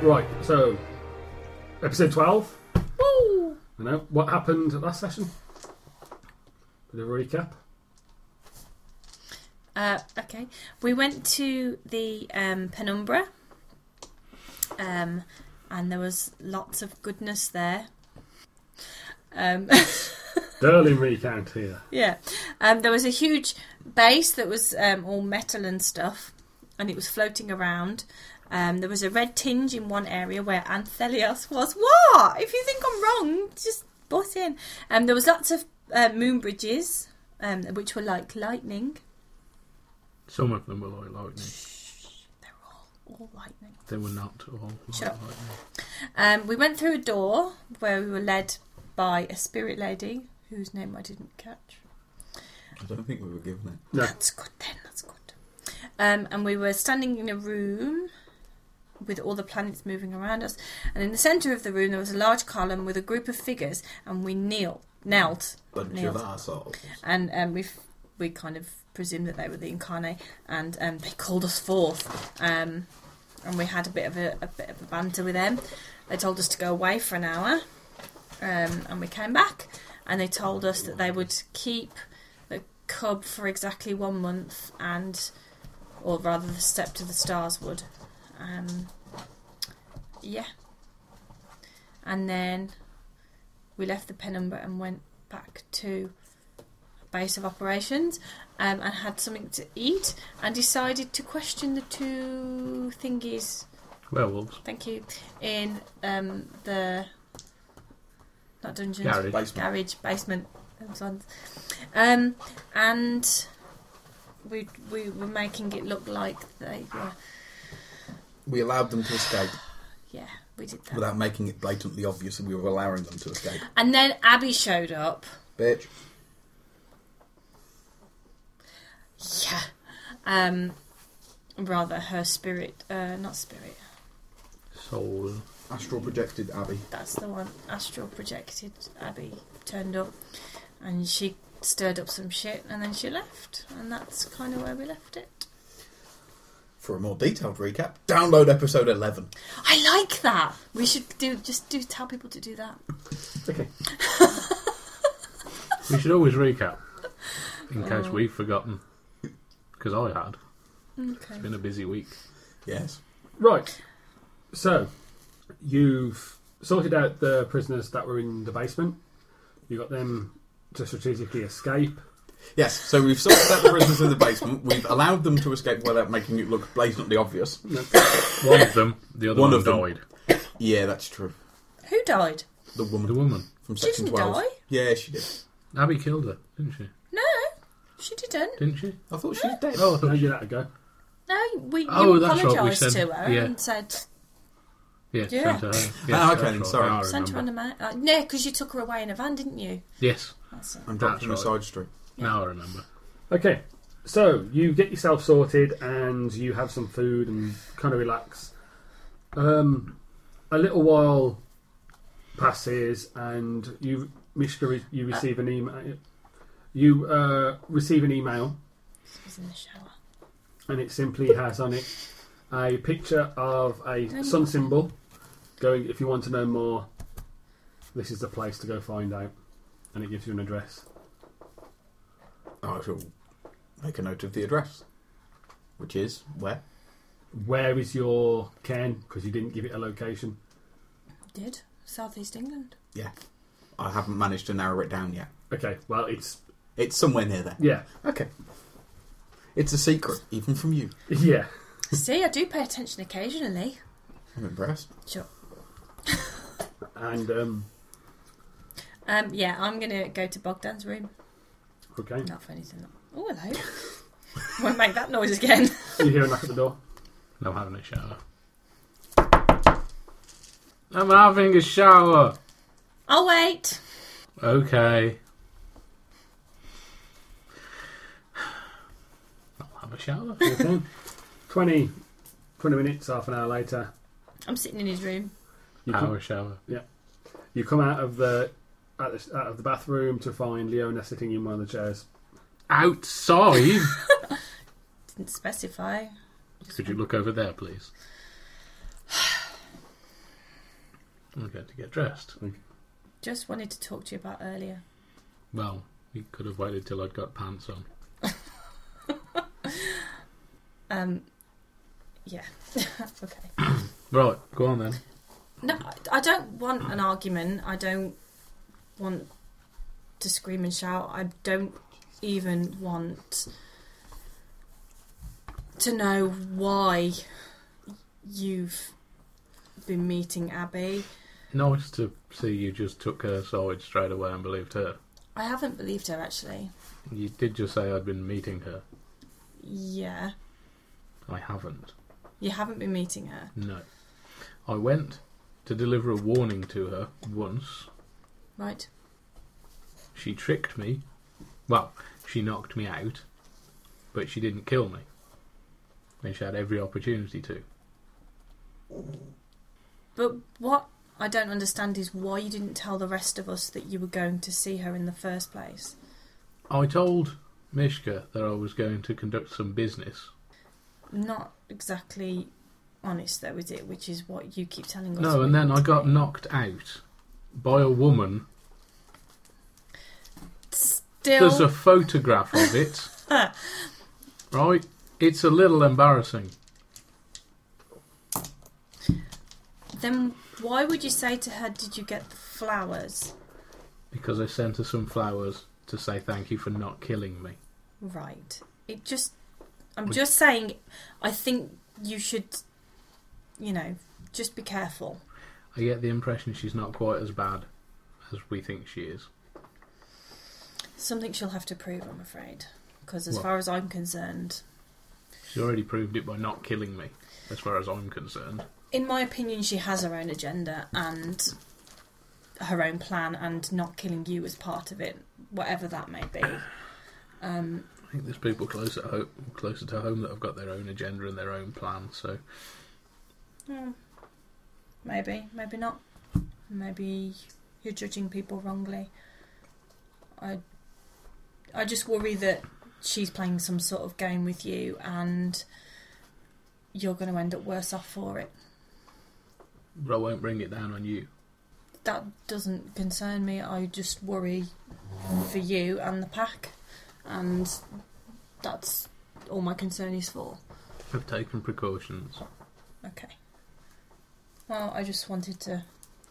Right, so episode 12. Woo! I know what happened last session. Bit of a recap. Okay, we went to the Penumbra, and there was lots of goodness there. Sterling recount here. Yeah, there was a huge base that was all metal and stuff, and it was floating around. There was a red tinge in one area where Anthelios was. What? If you think I'm wrong, just butt in. There was lots of moon bridges, which were like lightning. Some of them were like lightning. They were all lightning. They were not all Shut like up. lightning. We went through a door where we were led by a spirit lady whose name I didn't catch. I don't think we were given it. No. That's good then, that's good. And we were standing in a room with all the planets moving around us. And in the centre of the room there was a large column with a group of figures, and we knelt. Bunch of arseholes. And we kind of presumed that they were the Incarnate, and they called us forth. And we had a bit of a banter with them. They told us to go away for an hour, and we came back, and they told us that they would keep the cub for exactly 1 month, or rather the Step to the Stars would. Yeah. And then we left the Penumbra and went back to base of operations, and had something to eat, and decided to question the two thingies. Werewolves. Thank you. In the not dungeons, Garage. basement. Those ones. And we were making it look like they were. We allowed them to escape Yeah, we did that. without making it blatantly obvious that we were allowing them to escape. And then Abby showed up. Bitch. Yeah. Rather her spirit, not spirit. Soul. Astral projected Abby. That's the one. Astral projected Abby turned up, and she stirred up some shit, and then she left, and that's kind of where we left it. For a more detailed recap, download episode 11. I like that. We should tell people to do that. Okay. We should always recap in case we've forgotten, because I had. Okay. It's been a busy week. Yes. Right. So, you've sorted out the prisoners that were in the basement. You got them to strategically escape. Yes, so we've sorted out the prisoners in the basement. We've allowed them to escape without making it look blatantly obvious. One of them, the other one of them. died. Yeah, that's true. Who died? The woman. The woman. From She section didn't 12. die. Yeah, she did. Abby killed her, didn't she? No, she didn't. Didn't she? I thought she was dead. Oh, I No, thought you let her go. No, you that's right, we apologised said- to her yeah. and said yeah, Yeah. sent her. Yes, okay, that's then, right. sorry. Now I sent her on remember. a man. No, because you took her away in a van, didn't you? Yes, That's it. And dropped That's in a right. side street. now I remember. Okay. So, you get yourself sorted and you have some food and kind of relax. A little while passes and Mishka, you receive an email. You receive an email, She was in the shower. and it simply has on it a picture of a sun symbol going, if you want to know more, this is the place to go find out. And it gives you an address. I shall make a note of the address. Which is where? Where is your cairn? Because you didn't give it a location. Did South East England? Yeah. I haven't managed to narrow it down yet. Okay, well, it's somewhere near there. yeah. Okay. It's a secret, even from you. Yeah. See, I do pay attention occasionally. I'm impressed. Sure. And, Yeah, I'm going to go to Bogdan's room. okay. Not for anything. Oh, hello. Won't make that noise again. You hear a knock at the door. I'm having a shower. I'm having a shower. I'll wait. Okay. I'll have a shower. Okay. 20 minutes, half an hour later, I'm sitting in his room. you Have come, a shower. you come out of the bathroom to find Leona sitting in one of the chairs. Outside? Didn't specify. Could you look over there, please? I'm going to get dressed. Just wanted to talk to you about earlier. Well, you could have waited till I'd got pants on. Yeah. Okay. Right, go on then. No, I don't want an argument. I don't want to scream and shout. I don't even want to know why you've been meeting Abby. Nice to see you just took her side straight away and believed her. I haven't believed her, actually. You did just say I'd been meeting her. Yeah. I haven't. You haven't been meeting her? No. I went to deliver a warning to her once. Right. She tricked me. Well, she knocked me out, but she didn't kill me. And she had every opportunity to. But what I don't understand is why you didn't tell the rest of us that you were going to see her in the first place. I told Mishka that I was going to conduct some business. Not exactly honest, though, is it? Which is what you keep telling us. No, and then I got knocked out by a woman. Still... There's a photograph of it. Right? It's a little embarrassing. Then why would you say to her, did you get the flowers? Because I sent her some flowers to say thank you for not killing me. Right. I'm just saying, I think you should, just be careful. I get the impression she's not quite as bad as we think she is. Something she'll have to prove, I'm afraid. Because as What? far as I'm concerned... She's already proved it by not killing me, as far as I'm concerned. In my opinion, she has her own agenda and her own plan, and not killing you as part of it, whatever that may be. I think there's people closer to home that have got their own agenda and their own plan, so... Maybe not. Maybe you're judging people wrongly. I just worry that she's playing some sort of game with you and you're going to end up worse off for it. But I won't bring it down on you. That doesn't concern me. I just worry for you and the pack, and that's all my concern is for. I've taken precautions. Okay. Well, I just wanted to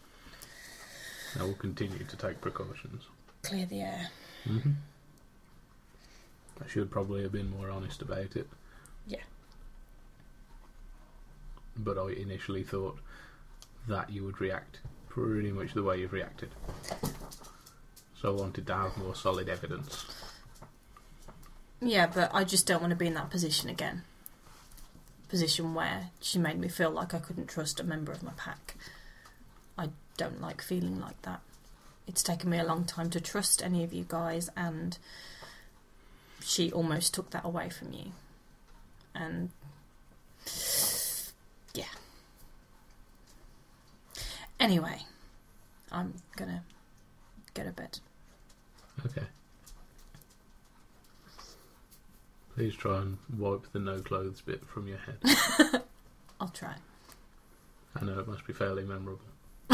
I will continue to take precautions. clear the air. Mm-hmm. I should probably have been more honest about it. Yeah. But I initially thought that you would react pretty much the way you've reacted. So I wanted to have more solid evidence. Yeah, but I just don't want to be in that position again. Position where she made me feel like I couldn't trust a member of my pack. I don't like feeling like that. It's taken me a long time to trust any of you guys, and she almost took that away from you. And yeah. Anyway, I'm gonna go to bed. Okay. Please try and wipe the no clothes bit from your head. I'll try. I know it must be fairly memorable.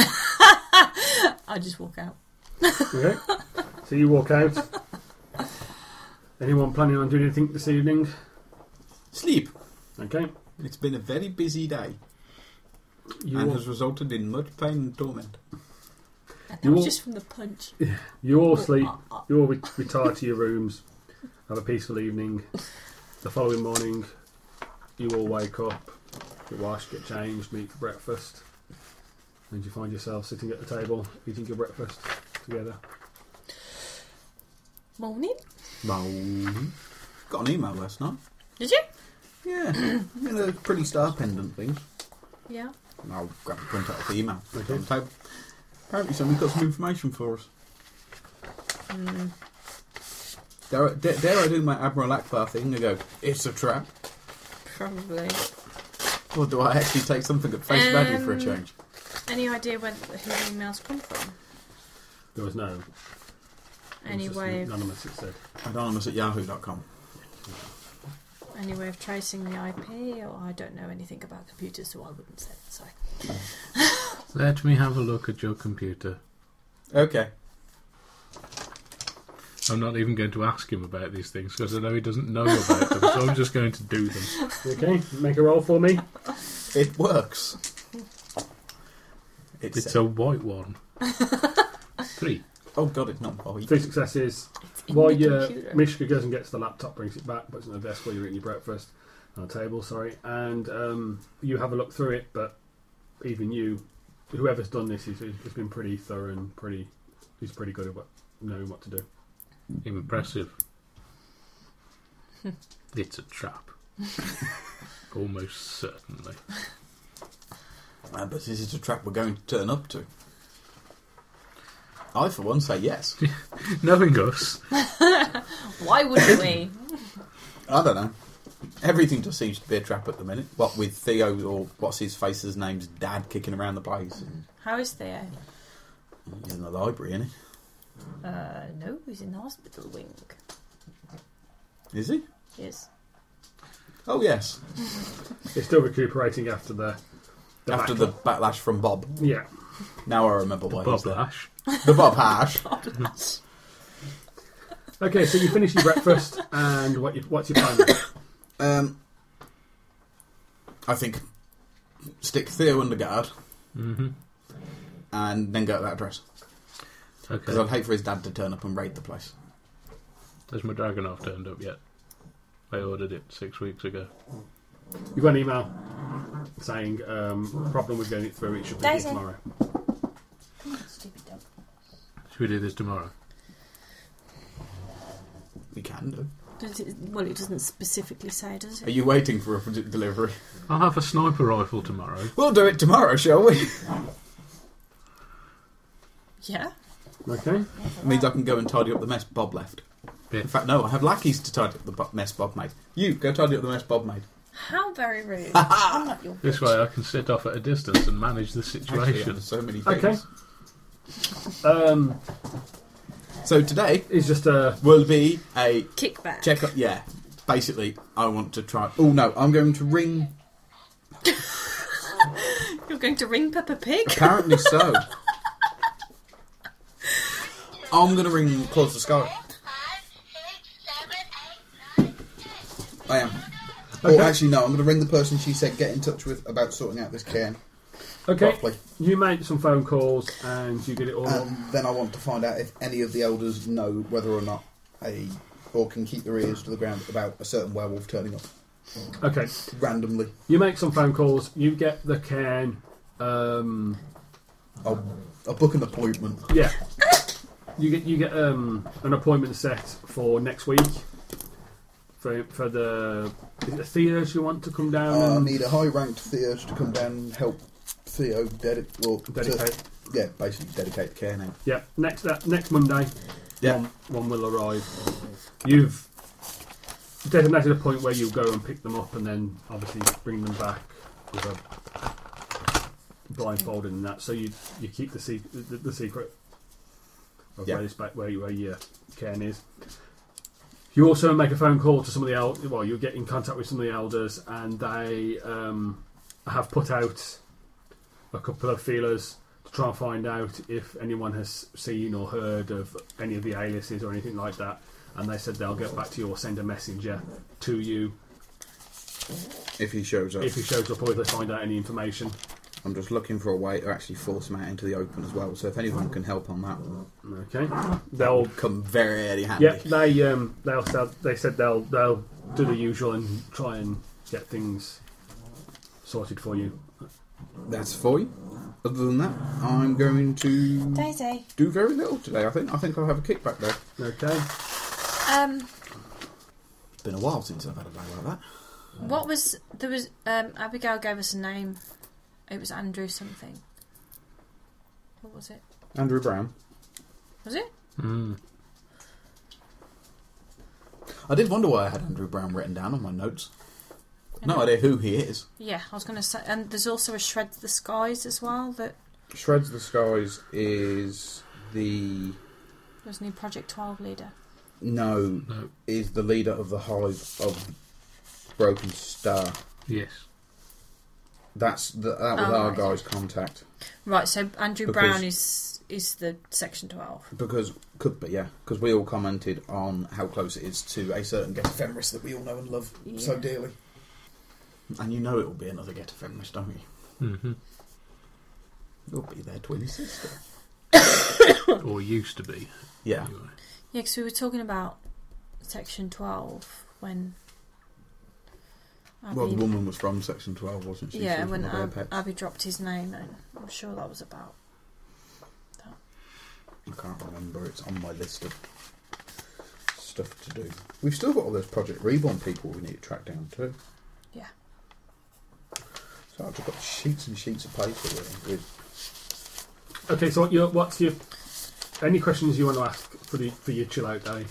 I just walk out. Okay. So you walk out. Anyone planning on doing anything this evening? Sleep. Okay. It's been a very busy day You and all, has resulted in much pain and torment. And that You was all- just from the punch. you all sleep. You all retire to your rooms. Have a peaceful evening. The following morning, you all wake up, get washed, get changed, meet for breakfast, and you find yourself sitting at the table eating your breakfast together. Morning. Got an email last night. Did you? Yeah, a pretty star pendant thing. Yeah. I'll grab a print out of the email. Put it on Okay. the table. Apparently somebody's got some information for us. Dare I do my Admiral Akbar thing and go, it's a trap? Probably. Or do I actually take something at face value for a change? Any idea who the emails come from? There was no. Any it was just way of anonymous, it said. Anonymous@yahoo.com. any way of tracing the IP? Or I don't know anything about computers, so I wouldn't say. So Let me have a look at your computer. Okay. I'm not even going to ask him about these things because I know he doesn't know about them, so I'm just going to do them. Okay, make a roll for me. It works. It's a white one. 3. Oh god, it's not white. 3 successes. In While the your computer. Mishka goes and gets the laptop, brings it back, puts it on the desk while you're eating your breakfast. On a table, sorry. And you have a look through it, but even you, whoever's done this, he's been pretty thorough and he's pretty good at knowing what to do. Impressive. It's a trap. Almost certainly. But this is a trap we're going to turn up to. I, for one, say yes. Knowing us, Why wouldn't we? I don't know. Everything just seems to be a trap at the minute. What with Theo, or what's his face's name's dad, kicking around the place. How is Theo? He's in the library, isn't No, he's in the hospital wing. he? Is he? Yes. Oh, yes. They're still recuperating after the After battle. the backlash from Bob. Yeah. Now I remember why he's Bob there. Lash. The Bob Hash. Okay, so you finish your breakfast, and what's your plan? I think stick Theo under guard Mm-hmm. and then go to that address. Because I'd Okay. hate for his dad to turn up and raid the place. Has my Dragonov turned up yet? I ordered it 6 weeks ago. You've got an email saying problem with getting it through. It should be here Daisy. tomorrow. Come on, stupid dog. Should we do this tomorrow? We can do. Well, it doesn't specifically say, does Are it? you waiting for a delivery? I'll have a sniper rifle tomorrow. We'll do it tomorrow, shall we? Yeah. Okay. Means I can go and tidy up the mess Bob left. Yeah. In fact, no, I have lackeys to tidy up the mess Bob made. You, go tidy up the mess Bob made. How very rude. I'm not your This way I can sit off at a distance and manage the Actually, situation. there's so many things. Okay. So today It's just a will be a kickback. check-up. Yeah, basically, I want to try... Oh, no, I'm going to ring... You're going to ring Peppa Pig? Apparently so. I'm going to ring Close the Sky. I am. Okay. Oh, actually, no, I'm going to ring the person she said get in touch with about sorting out this cairn okay. properly. You make some phone calls and you get it all. Then I want to find out if any of the elders know whether or not or can keep their ears to the ground about a certain werewolf turning up Okay. randomly. You make some phone calls. You get the cairn. I'll book an appointment. Yeah. You get an appointment set for next week. For the is it the Theos you want to come down I and need a high-ranked Theo to come down and help Theo dedicate. Yeah, basically dedicate the cairn out. yeah next Monday. Yeah. One will arrive. You've designated a point where you go and pick them up and then obviously bring them back with a blindfolded and that. So you keep the secret of Yeah. where this back where your cairn is. You also make a phone call to some of the elders. Well, you'll get in contact with some of the elders, and they have put out a couple of feelers to try and find out if anyone has seen or heard of any of the aliases or anything like that. And they said they'll get back to you or send a messenger to you If he shows up. if he shows up or if they find out any information. I'm just looking for a way to actually force him out into the open as well. So if anyone can help on that, Okay, they'll come very handy. yeah they said they'll do the usual and try and get things sorted for you. That's for you. Other than that, I'm going to Daisy. do very little today. I think I'll have a kickback though. Okay. It's been a while since I've had a day like that. What was there was Abigail gave us a name. It was Andrew something. What was it? Andrew Brown. Was it? Mm. I did wonder why I had Andrew Brown written down on my notes. No idea who he is. Yeah, I was going to say, and there's also a Shred the Skies as well. That Shreds the Skies is the was new Project 12 leader. No. is the leader of the Hive of Broken Star. Yes. That was Oh, our right. guy's contact. Right, so Andrew Because- Brown is the Section 12. Because, could be, yeah. Because we all commented on how close it is to a certain Get Ephemeris that we all know and love so Yeah. dearly. And you know it will be another Get Ephemeris, don't you? Mm-hmm. It'll be their twin sister. Or used to be. Yeah. Anyway. Yeah, because we were talking about Section 12 when... Well, the woman was from Section 12, wasn't she? She Yeah, was when one of their pets. Abby dropped his name, and I'm sure that was about that. I can't remember. It's on my list of stuff to do. We've still got all those Project Reborn people we need to track down too. Yeah. So I've just got sheets and sheets of paper with Okay, so what's your any questions you want to ask for your chill out day?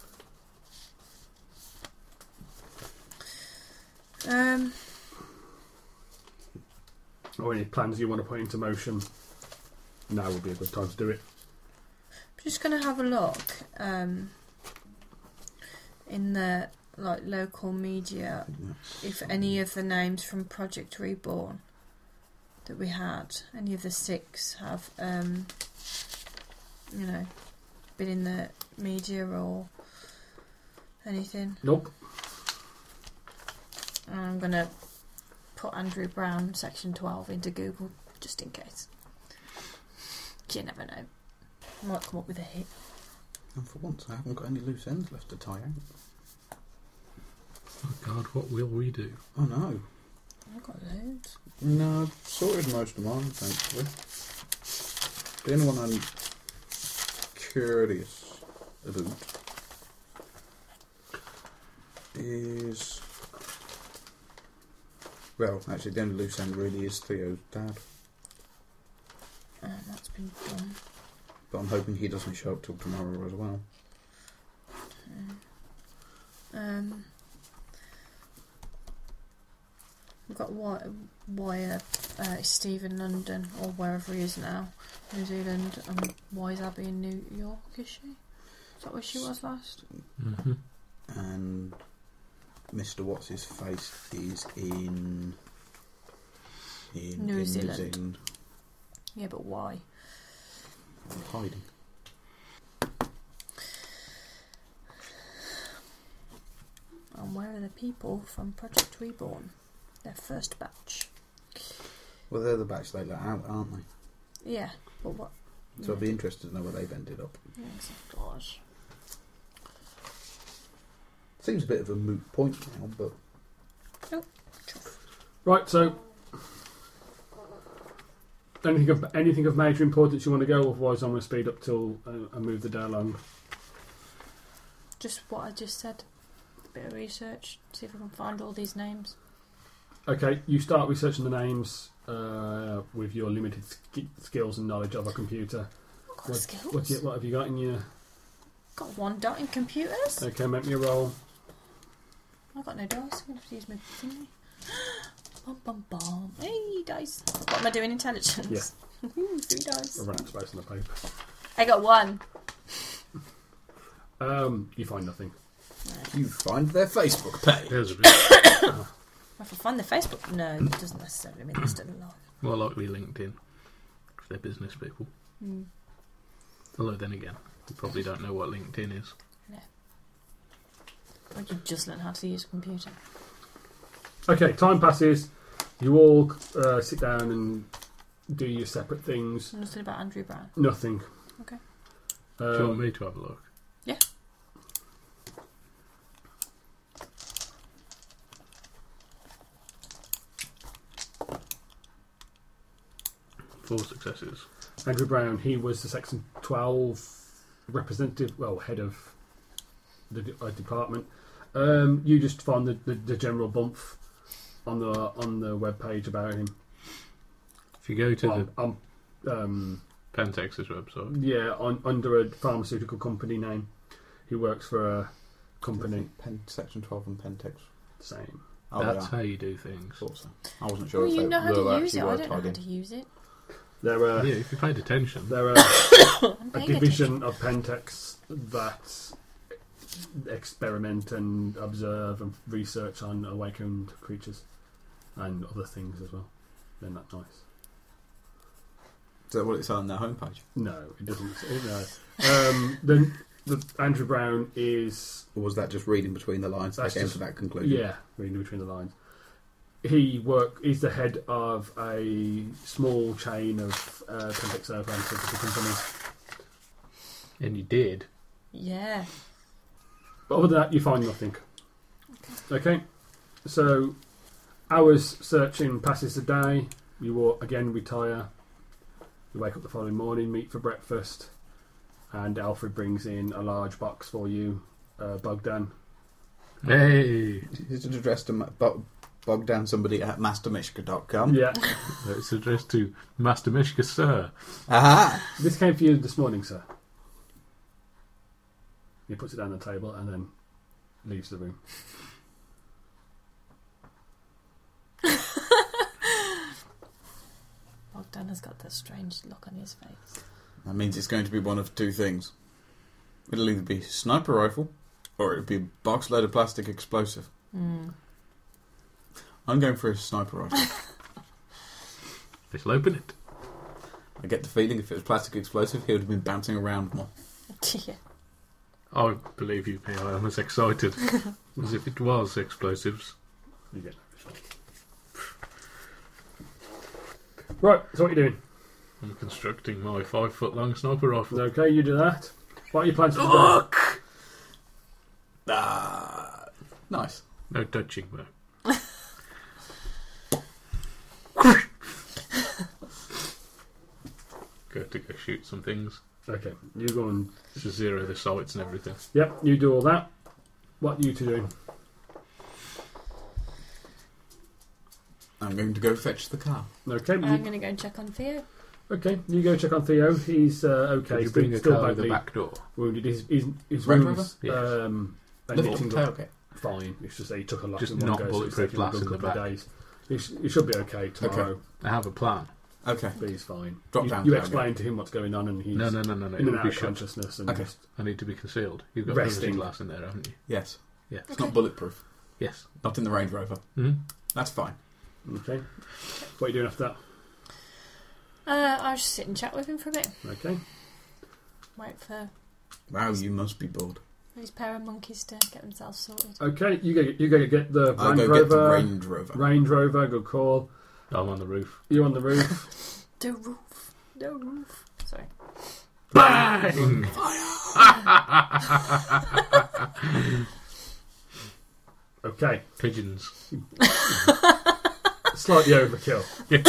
Or any plans you want to put into motion? Now would be a good time to do it. I'm just going to have a look in the local media if any of the names from Project Reborn that we had, any of the 6 have been in the media or anything. Nope. And I'm going to put Andrew Brown Section 12 into Google just in case. You never know. Might come up with a hit. And for once, I haven't got any loose ends left to tie out. Oh God, what will we do? Oh no. I've got loads. No, I've sorted most of mine, thankfully. The only one I'm curious about is... Well, actually, the only loose end really is Theo's dad. That's been done. But I'm hoping he doesn't show up till tomorrow as well. We've got Wire Steve in London, or wherever he is now, New Zealand, and why is Abby in New York, is she? Is that where she was last? Mm-hmm. And Mr. What's-His-Face is in New Zealand. Yeah, but why? Hiding. And where are the people from Project Reborn? Their first batch. Well, they're the batch they let out, aren't they? Yeah, but what? So I'd be interested to know where they've ended up. Yeah, exactly. Seems a bit of a moot point now, but... Right, so anything of major importance you want to go? Otherwise, I'm going to speed up till I move the day along. Just what I just said. A bit of research. See if we can find all these names. Okay, you start researching the names with your limited skills and knowledge of a computer. I've got skills. What have you got in your... Got 1 dot in computers. Okay, make me a roll. I've got no dice. I'm going to have to use my thingy. Bum bum bum. Hey, dice. What am I doing? Intelligence. Yeah. 3 dice. I've run out of space on the paper. I got 1. You find nothing. You find their Facebook page. There's a bit If I find the Facebook, no, it doesn't necessarily mean they're still alive. more likely LinkedIn, if they're business people. Mm. Although then again, you probably don't know what LinkedIn is. Like you just learned how to use a computer. Okay, time passes. You all sit down and do your separate things. Nothing about Andrew Brown. Nothing. Okay. Do you want me to have a look? Yeah. Four successes. Andrew Brown, he was the Section 12 representative, well, head of the department. You just found the general bump on the web page about him. If you go to the Pentex's website. Yeah, under a pharmaceutical company name. He works for a company. Section 12 and Pentex. Same. Oh, That's yeah. how you do things. Thought so. I wasn't sure Well, if you they know how were to use actually it. I were don't know tied how in. to use it. They're Yeah, if you paid attention. they're I'm a paying division of Pentex that experiment and observe and research on awakened creatures and other things as well. They're not nice. Is that what it's on their homepage? No, it doesn't. No. The Andrew Brown is... Or was that just reading between the lines? They That's came just- to that conclusion. Yeah, reading between the lines. He's the head of a small chain of complex airplane companies. And you did. Yeah. But other than that, you find nothing. Okay. So, hours searching passes the day. You again retire. You wake up the following morning, meet for breakfast, and Alfred brings in a large box for you, Bogdan. Hey! Is it addressed to Bogdan somebody at mastermishka.com? Yeah. It's addressed to Master Mishka, sir. Aha! This came for you this morning, sir. He puts it down on the table and then leaves the room. Bogdan has got that strange look on his face. That means it's going to be one of two things. It'll either be a sniper rifle, or it'll be a box load of plastic explosive. Mm. I'm going for a sniper rifle. This'll open it. I get the feeling if it was plastic explosive, he would have been bouncing around more. Yeah. I believe you, P. I am as excited as if it was explosives. You get that. Right, so what are you doing? I'm constructing my 5-foot-long sniper rifle. Okay, you do that. What are your plans for today? Look! Nice. No touching, though. Go shoot some things. Okay, you go and... To zero the sights and everything. Yep, you do all that. What are you two doing? I'm going to go fetch the car. Okay, I'm going to go and check on Theo. you go check on Theo. He's okay. Could you bring a still car to the badly back door? wounded. His Range wounds, Rover? they're Little knitting up tailgate. fine. It's just that he took a lot Just in one not go, so it's bulletproof taken him a glass good in the couple of back. days. He should be okay tomorrow. Okay. I have a plan. Okay. But he's fine. Drop you down you tailgate. explain to him what's going on, and he's No. in It and will out be of shut. consciousness. And Okay. just, I need to be concealed. You've got Resting. resting glass in there, haven't you? Yes. Yeah. It's not bulletproof. Yes. Not in the Range Rover. Mm-hmm. That's fine. okay. What are you doing after that? I'll just sit and chat with him for a bit. Okay. Wait for Wow, you must be bored. these pair of monkeys to get themselves sorted. Okay. You go get the I'll Range go get the Rover. Range Rover. Range Rover. Good call. I'm on the roof. You on the roof? The roof. The roof. Sorry. Bang! Okay. Pigeons. Slightly overkill.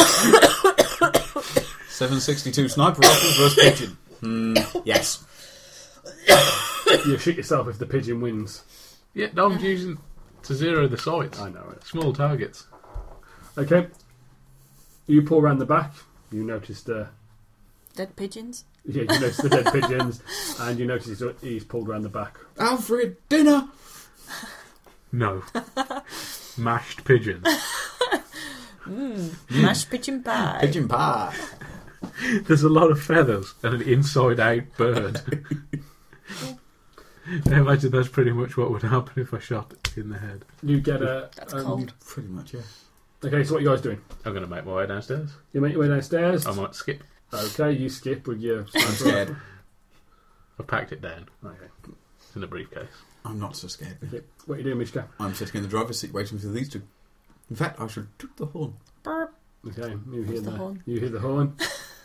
762 sniper rifles versus pigeon. Yes. You shoot yourself if the pigeon wins. Yeah, no, I'm using to zero the sights. I know it. Small targets. Okay. You pull around the back. You notice Dead pigeons. you notice the dead pigeons, and you notice he's pulled around the back. Alfred, dinner! No. Mashed pigeon. Mashed pigeon pie. Pigeon pie. There's a lot of feathers and an inside-out bird. I imagine that's pretty much what would happen if I shot it in the head. You get a. That's cold. Pretty much, yeah. Okay, so what are you guys doing? I'm going to make my way downstairs. You make your way downstairs. I might skip. Okay, you skip with your. I'm scared. I've packed it down. Okay. It's in a briefcase. I'm not so scared. Okay. What are you doing, Mishka? I'm sitting in the driver's seat waiting for these two. In fact, I should toot the horn. Burp. Okay, you hear What's the horn? You hear the horn.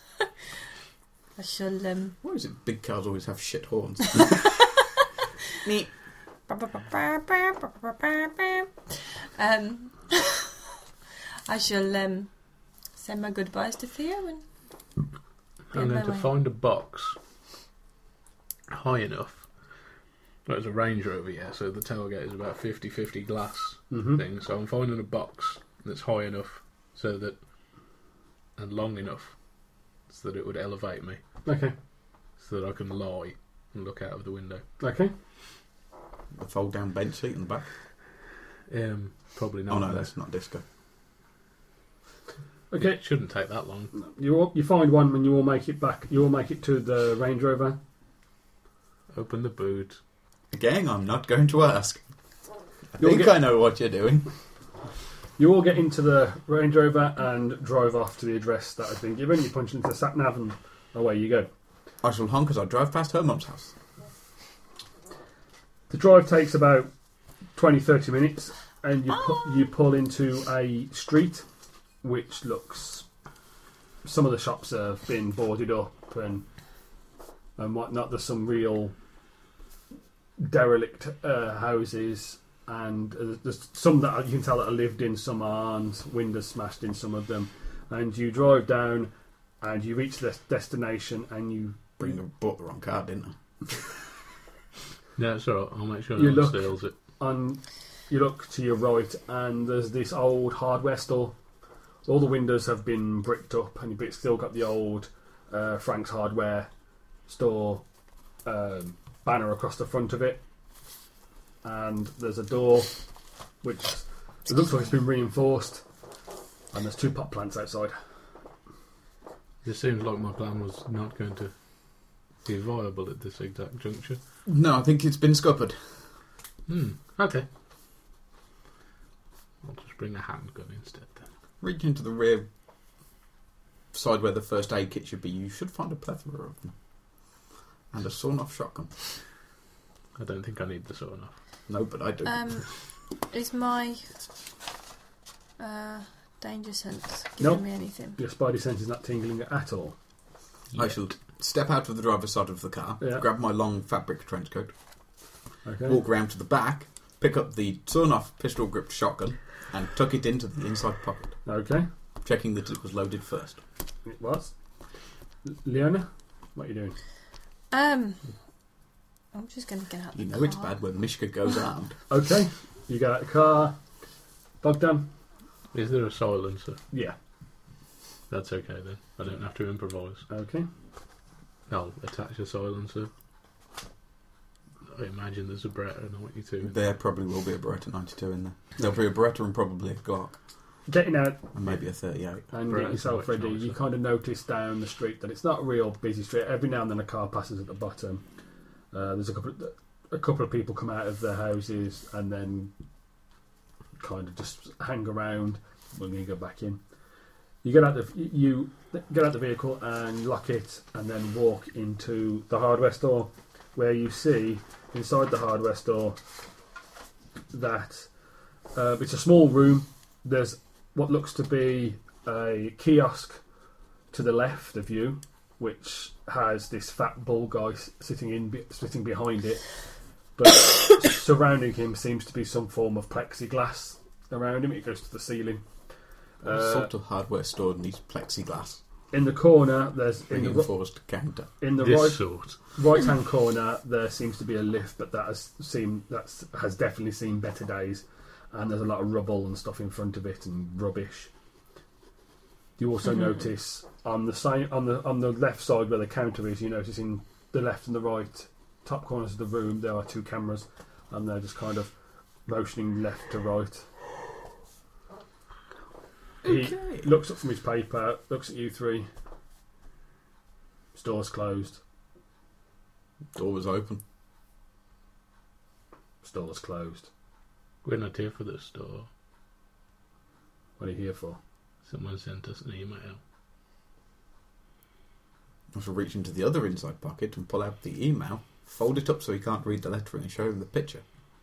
I shall Why is it big cars always have shit horns? Neat. I shall send my goodbyes to Theo and be I'm on going my to way. find a box high enough. There's a Range Rover, yeah, so the tailgate is about 50-50 glass thing. So I'm finding a box that's high enough so that, and long enough so that it would elevate me, Okay. so that I can lie and look out of the window. Okay. A fold down bench seat in the back. Probably not. Oh no, that's not disco. Okay. It shouldn't take that long. You find one and you all make it back. You all make it to the Range Rover. Open the boot. Gang, I'm not going to ask. I You'll think get- I know what you're doing. You all get into the Range Rover and drive off to the address that has been given. You punch into the sat-nav and away you go. I shall honk as I drive past her mum's house. The drive takes about 20-30 minutes, and you pull into a street which looks... Some of the shops have been boarded up and whatnot. There's some real derelict houses, and there's some that you can tell that are lived in, some aren't. Windows smashed in some of them. And you drive down, and you reach the destination, and you... Bought the wrong car, didn't I? Yeah, it's alright. I'll make sure You no one look steals it. You look to your right, and there's this old hardware store. All the windows have been bricked up, and you've still got the old Frank's Hardware store banner across the front of it. And there's a door which it looks like it's been reinforced, and there's 2 pot plants outside. This seems like my plan was not going to be viable at this exact juncture. No, I think it's been scuppered. Okay. I'll just bring a handgun instead then. Reach into the rear side where the first aid kit should be. You should find a plethora of them. And a sawn-off shotgun. I don't think I need the sawn off. No, but I do. Is my danger sense giving me anything? Your spidey sense is not tingling at all. I shall step out of the driver's side of the car, grab my long fabric trench coat, walk round to the back, pick up the sawn-off pistol-gripped shotgun, and tuck it into the inside pocket. Okay. Checking that it was loaded first. It was. Leona, what are you doing? I'm just going to get out the car. You know it's bad when Mishka goes armed. Okay. You get out of the car. Bogdan? Is there a silencer? Yeah. That's okay then. I don't have to improvise. Okay. I'll attach a silencer. I imagine there's a Beretta 92. There probably will be a Beretta 92 in there. There'll be a Beretta and probably a Glock. Getting out And maybe a 38. and Right, get yourself that's much ready, you nicer. kind of notice down the street that it's not a real busy street. Every now and then a car passes at the bottom. There's a couple of people come out of their houses and then kind of just hang around when you go back in. You get out the vehicle and lock it, and then walk into the hardware store, where you see inside the hardware store that it's a small room. There's what looks to be a kiosk to the left of you, which has this fat bull guy sitting behind it, but surrounding him seems to be some form of plexiglass around him. It goes to the ceiling. What sort of hardware store needs plexiglass? In the corner, there's Reinforced counter. in the This right sort. hand corner there seems to be a lift, but that has definitely seen better days, and there's a lot of rubble and stuff in front of it and rubbish. You also notice on the left side where the counter is, you notice in the left and the right top corners of the room there are 2 cameras, and they're just kind of motioning left to right. He looks up from his paper, looks at you 3. Store's closed. Door was open. Store's closed. We're not here for this store. What are you here for? Someone sent us an email. I shall reach into the other inside pocket and pull out the email, fold it up so he can't read the letter, and show him the picture.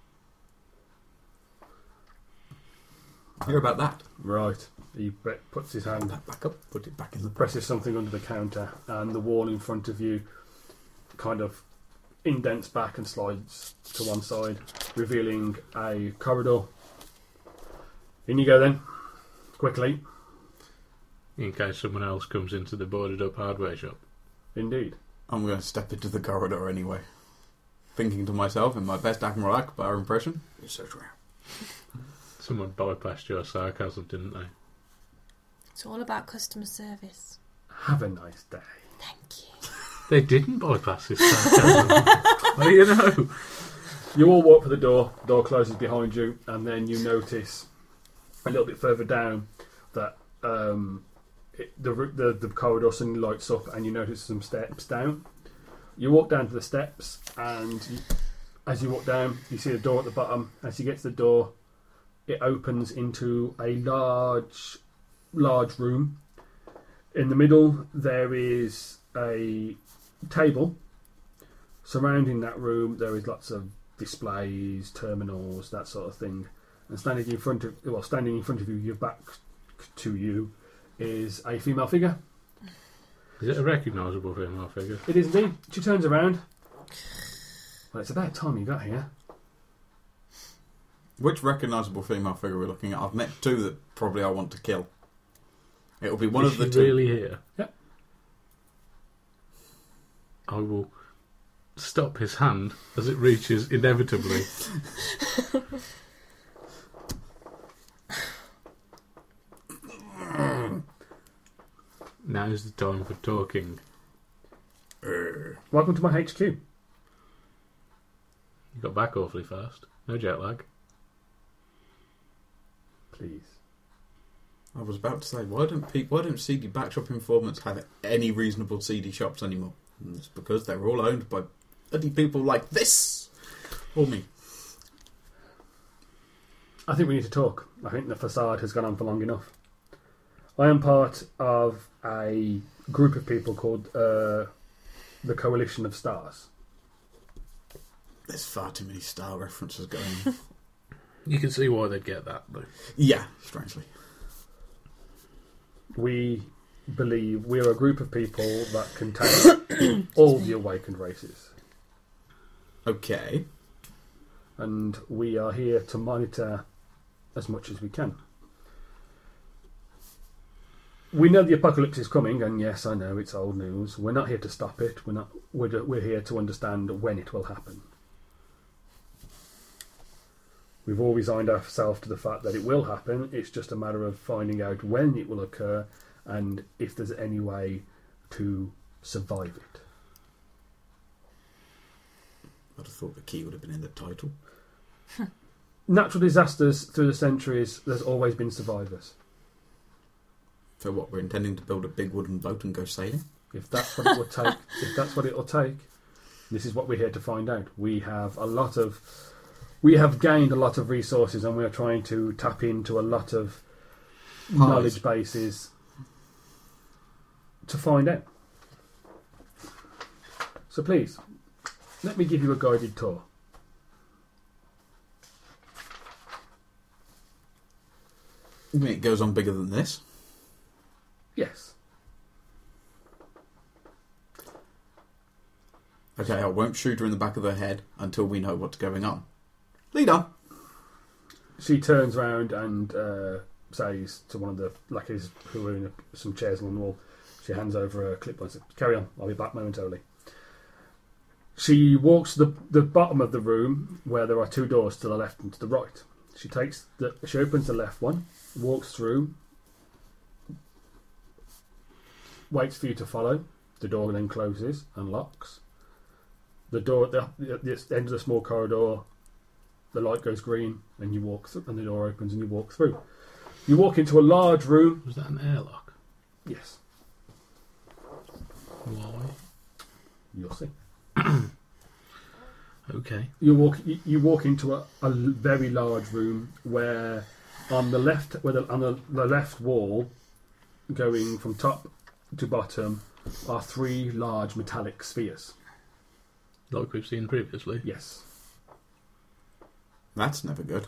Hear about that? Right. He puts his hand, Put that back up, put it back in the press. presses something under the counter, and the wall in front of you kind of indents back and slides to one side, revealing a corridor. In you go then, quickly. In case someone else comes into the boarded up hardware shop. Indeed. I'm going to step into the corridor anyway. Thinking to myself, in my best Admiral Akbar impression, it's so rare. Someone bypassed your sarcasm, didn't they? It's all about customer service. Have a nice day. Thank you. They didn't bypass his sarcasm. Well, you know. You all walk for the door closes behind you, and then you notice a little bit further down that the corridor suddenly lights up, and you notice some steps down. You walk down to the steps, and as you walk down, you see a door at the bottom. As you get to the door, it opens into a large room. In the middle, there is a table. Surrounding that room, there is lots of displays, terminals, that sort of thing. And standing in front of you, your back to you, is a female figure. Is it a recognisable female figure? It is indeed. She turns around. Well, it's about time you got here. Which recognisable female figure are we looking at? I've met two that probably I want to kill. It'll be one of the two. Really here? Yep. I will stop his hand as it reaches inevitably. Now's the time for talking. Welcome to my HQ. You got back awfully fast. No jet lag. Please. I was about to say, why don't seedy backshop informants have any reasonable seedy shops anymore? And it's because they're all owned by bloody people like this or me. I think we need to talk. I think the facade has gone on for long enough. I am part of a group of people called the Coalition of Stars. There's far too many star references going on. You can see why they'd get that, though. Yeah, strangely. We believe we're a group of people that contain all the awakened races. Okay. And we are here to monitor as much as we can. We know the apocalypse is coming, and yes, I know it's old news. We're not here to stop it. We're here to understand when it will happen. We've all resigned ourselves to the fact that it will happen. It's just a matter of finding out when it will occur and if there's any way to survive it. I'd have thought the key would have been in the title. Natural disasters through the centuries, there's always been survivors. So what, we're intending to build a big wooden boat and go sailing? If that's what it will take, this is what we're here to find out. We have gained a lot of resources, and we're trying to tap into a lot of knowledge bases to find out. So please, let me give you a guided tour. You mean it goes on bigger than this? Yes. Okay, I won't shoot her in the back of the head until we know what's going on. Lead on. She turns round and says to one of the lackeys who are in some chairs along the wall, she hands over a clipboard and says, "Carry on, I'll be back momentarily." She walks to the bottom of the room where there are two doors to the left and to the right. She opens the left one, walks through, waits for you to follow. The door then closes and locks. The door at the end of the small corridor, the light goes green, and you walk through, and the door opens, and you walk through. You walk into a large room. Was that an airlock? Yes. Why? You'll see. Okay. You walk into a very large room where on the left, on the left wall, going from top to bottom, are three large metallic spheres. Like we've seen previously? Yes. That's never good.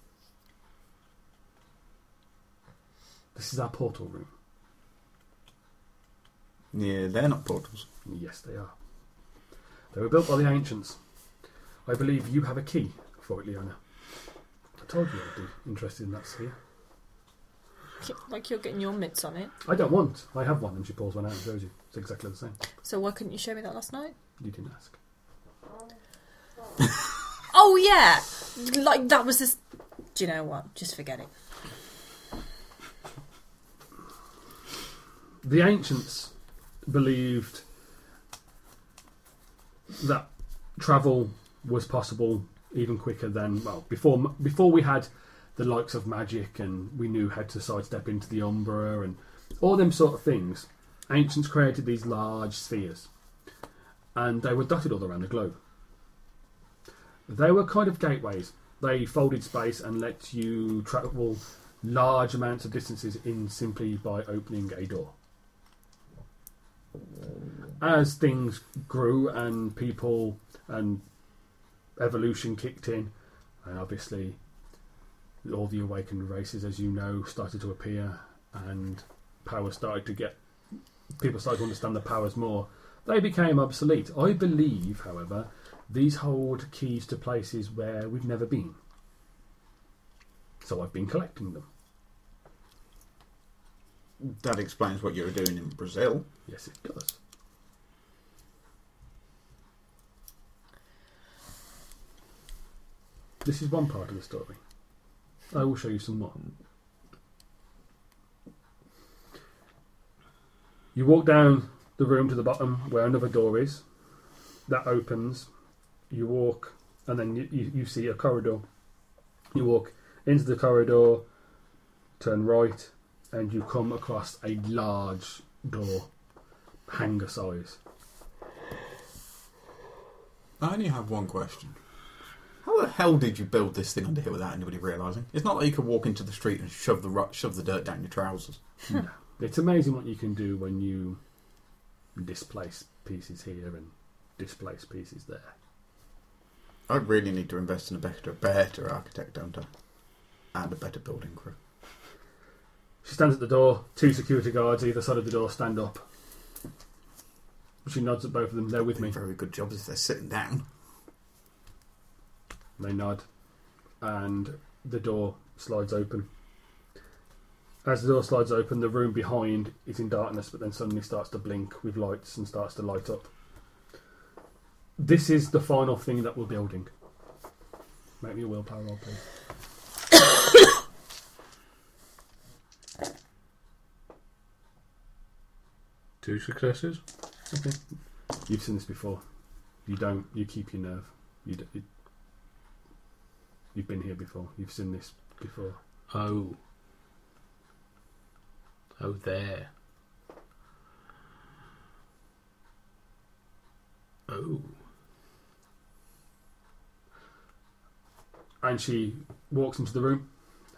This is our portal room. Yeah, they're not portals. Yes, they are. They were built by the ancients. I believe you have a key for it, Leona. I told you I'd be interested in that sphere. Like you're getting your mitts on it. I don't want. I have one, and she pulls one out and shows you. It's exactly the same. So why couldn't you show me that last night? You didn't ask. Oh yeah, like that was this. Do you know what? Just forget it. The ancients believed that travel was possible even quicker than before we had the likes of magic, and we knew how to sidestep into the Umbra and all them sort of things. Ancients created these large spheres, and they were dotted all around the globe. They were kind of gateways. They folded space and let you travel large amounts of distances in simply by opening a door. As things grew and people and evolution kicked in, and obviously all the awakened races, as you know, started to appear, and power started to get... people started to understand the powers more. They became obsolete. I believe, however, these hold keys to places where we've never been. So I've been collecting them. That explains what you were doing in Brazil. Yes, it does. This is one part of the story. I will show you some more. You walk down the room to the bottom where another door is. That opens. You walk, and then you see a corridor. You walk into the corridor, turn right, and you come across a large door, hangar size. I only have one question. How the hell did you build this thing under here without anybody realising? It's not like you could walk into the street and shove the dirt down your trousers. No. It's amazing what you can do when you displace pieces here and displace pieces there. I really need to invest in a better architect, don't I? And a better building crew. She stands at the door. 2 security guards either side of the door stand up. She nods at both of them. They're with me. Very good jobs if they're sitting down. They nod, and the door slides open. As the door slides open, the room behind is in darkness, but then suddenly starts to blink with lights and starts to light up. This is the final thing that we're building. Make me a willpower roll, please. 2 successes. Okay. You've seen this before. You don't. You keep your nerve. You've been here before. You've seen this before. Oh, there. Oh. And she walks into the room.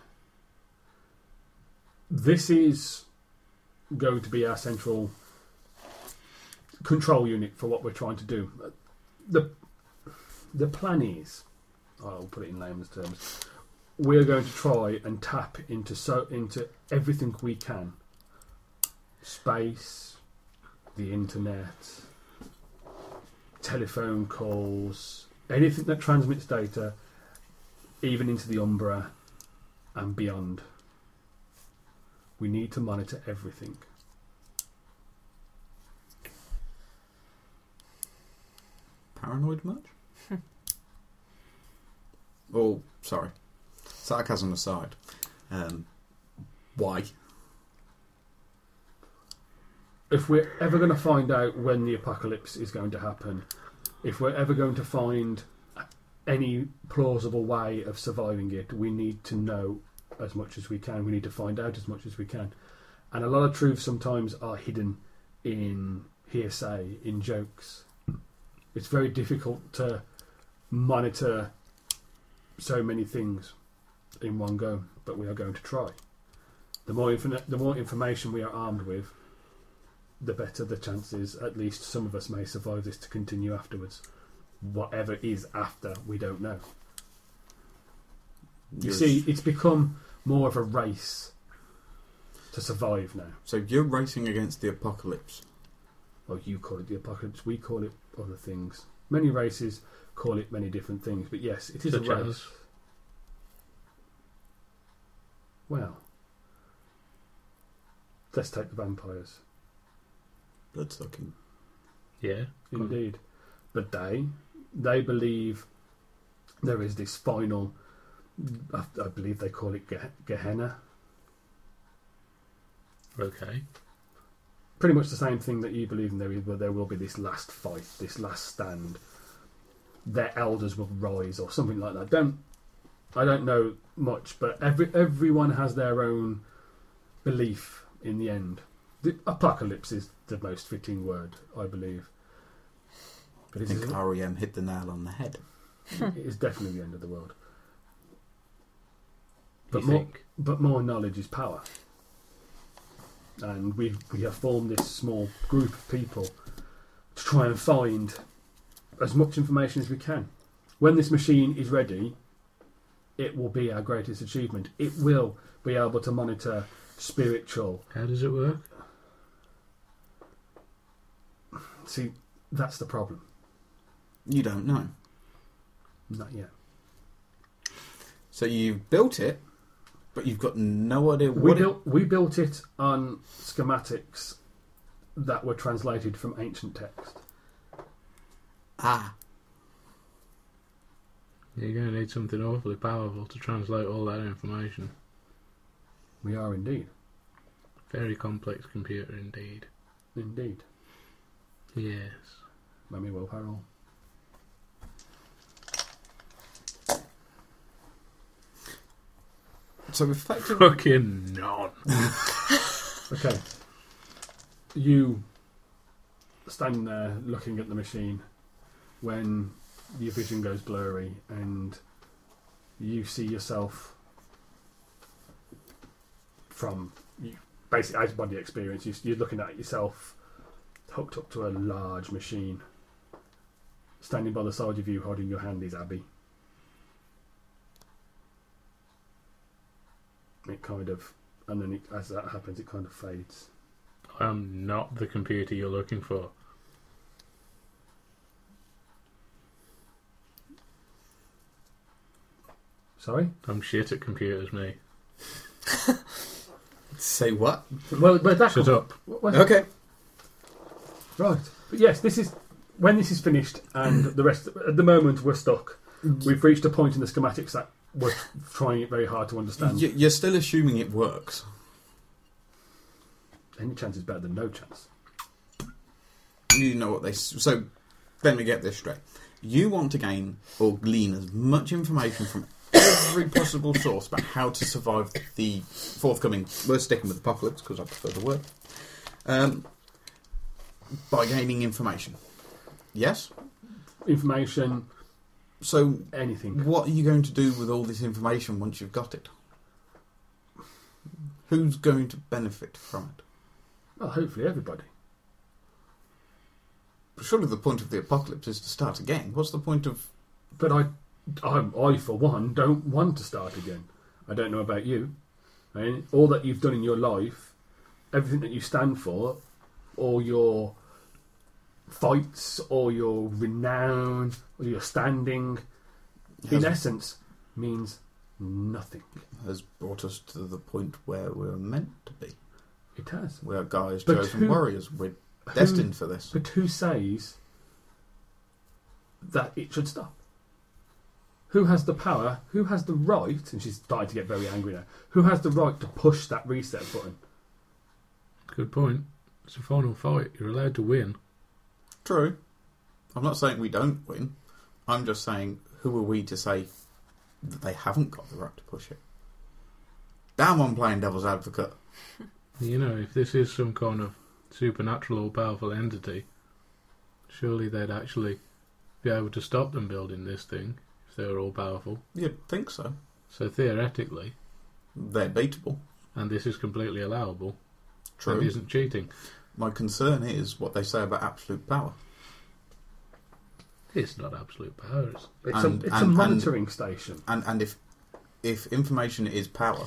This is going to be our central control unit for what we're trying to do. The plan is, I'll put it in layman's terms, we're going to try and tap into everything we can. Space, the internet, telephone calls, anything that transmits data, even into the Umbra and beyond. We need to monitor everything. Paranoid much? Oh, sorry. Sarcasm aside. Why? If we're ever going to find out when the apocalypse is going to happen, if we're ever going to find any plausible way of surviving it, we need to know as much as we can. We need to find out as much as we can. And a lot of truths sometimes are hidden in hearsay, in jokes. It's very difficult to monitor so many things in one go, but we are going to try. The more information we are armed with, the better the chances at least some of us may survive this to continue afterwards. Whatever is after, we don't know. You see, it's become more of a race to survive now. So you're racing against the apocalypse? Well, you call it the apocalypse, we call it other things. Many races call it many different things, but yes, it is a race. Well, let's take the vampires. Bloodsucking. Yeah. Indeed. But they believe there is this final, I believe they call it Gehenna. Okay. Pretty much the same thing that you believe in. There will be this last fight, this last stand. Their elders will rise or something like that. I don't know much, but everyone has their own belief in the end. The apocalypse is the most fitting word, I believe. But I think REM hit the nail on the head. It is definitely the end of the world. But more knowledge is power. And we have formed this small group of people to try and find as much information as we can. When this machine is ready, it will be our greatest achievement. It will be able to monitor spiritual. How does it work? See, that's the problem. You don't know. Not yet. So you've built it, but you've got no idea what we built it on schematics that were translated from ancient text. Ah. You're going to need something awfully powerful to translate all that information. We are indeed. Very complex computer indeed. Indeed. Yes. Mammy Will So effectively... Fucking none. Okay. You standing there looking at the machine when your vision goes blurry and you see yourself from basically out of body experience. You're looking at yourself hooked up to a large machine. Standing by the side of you holding your hand is Abby. It kind of, and then as that happens, it kind of fades. I'm not the computer you're looking for. Sorry? I'm shit at computers, me. Say what? Well, but that Shut up. Okay. Right. But yes, this is when this is finished, and the rest. At the moment, we're stuck. We've reached a point in the schematics that we're trying it very hard to understand. You're still assuming it works. Any chance is better than no chance. You know what they... So, let me get this straight. You want to gain or glean as much information from every possible source about how to survive the forthcoming... We're sticking with apocalypse because I prefer the word. By gaining information. Yes? Information... So, anything. What are you going to do with all this information once you've got it? Who's going to benefit from it? Well, hopefully everybody. But surely the point of the apocalypse is to start again. What's the point of... But I for one, don't want to start again. I don't know about you. I mean, all that you've done in your life, everything that you stand for, all your fights, or your renown, or your standing, in essence, means nothing. Has brought us to the point where we're meant to be. It has. We are guys, chosen warriors. We're destined for this. But who says that it should stop? Who has the power? Who has the right? And she's starting to get very angry now. Who has the right to push that reset button? Good point. It's a final fight. You're allowed to win. True. I'm not saying we don't win. I'm just saying, who are we to say that they haven't got the right to push it? Damn, I'm playing devil's advocate. You know, if this is some kind of supernatural or powerful entity, surely they'd actually be able to stop them building this thing if they were all powerful. You'd think so. So theoretically, they're beatable. And this is completely allowable. True. It isn't cheating. My concern is what they say about absolute power. It's not absolute power. It's a monitoring station. And if information is power...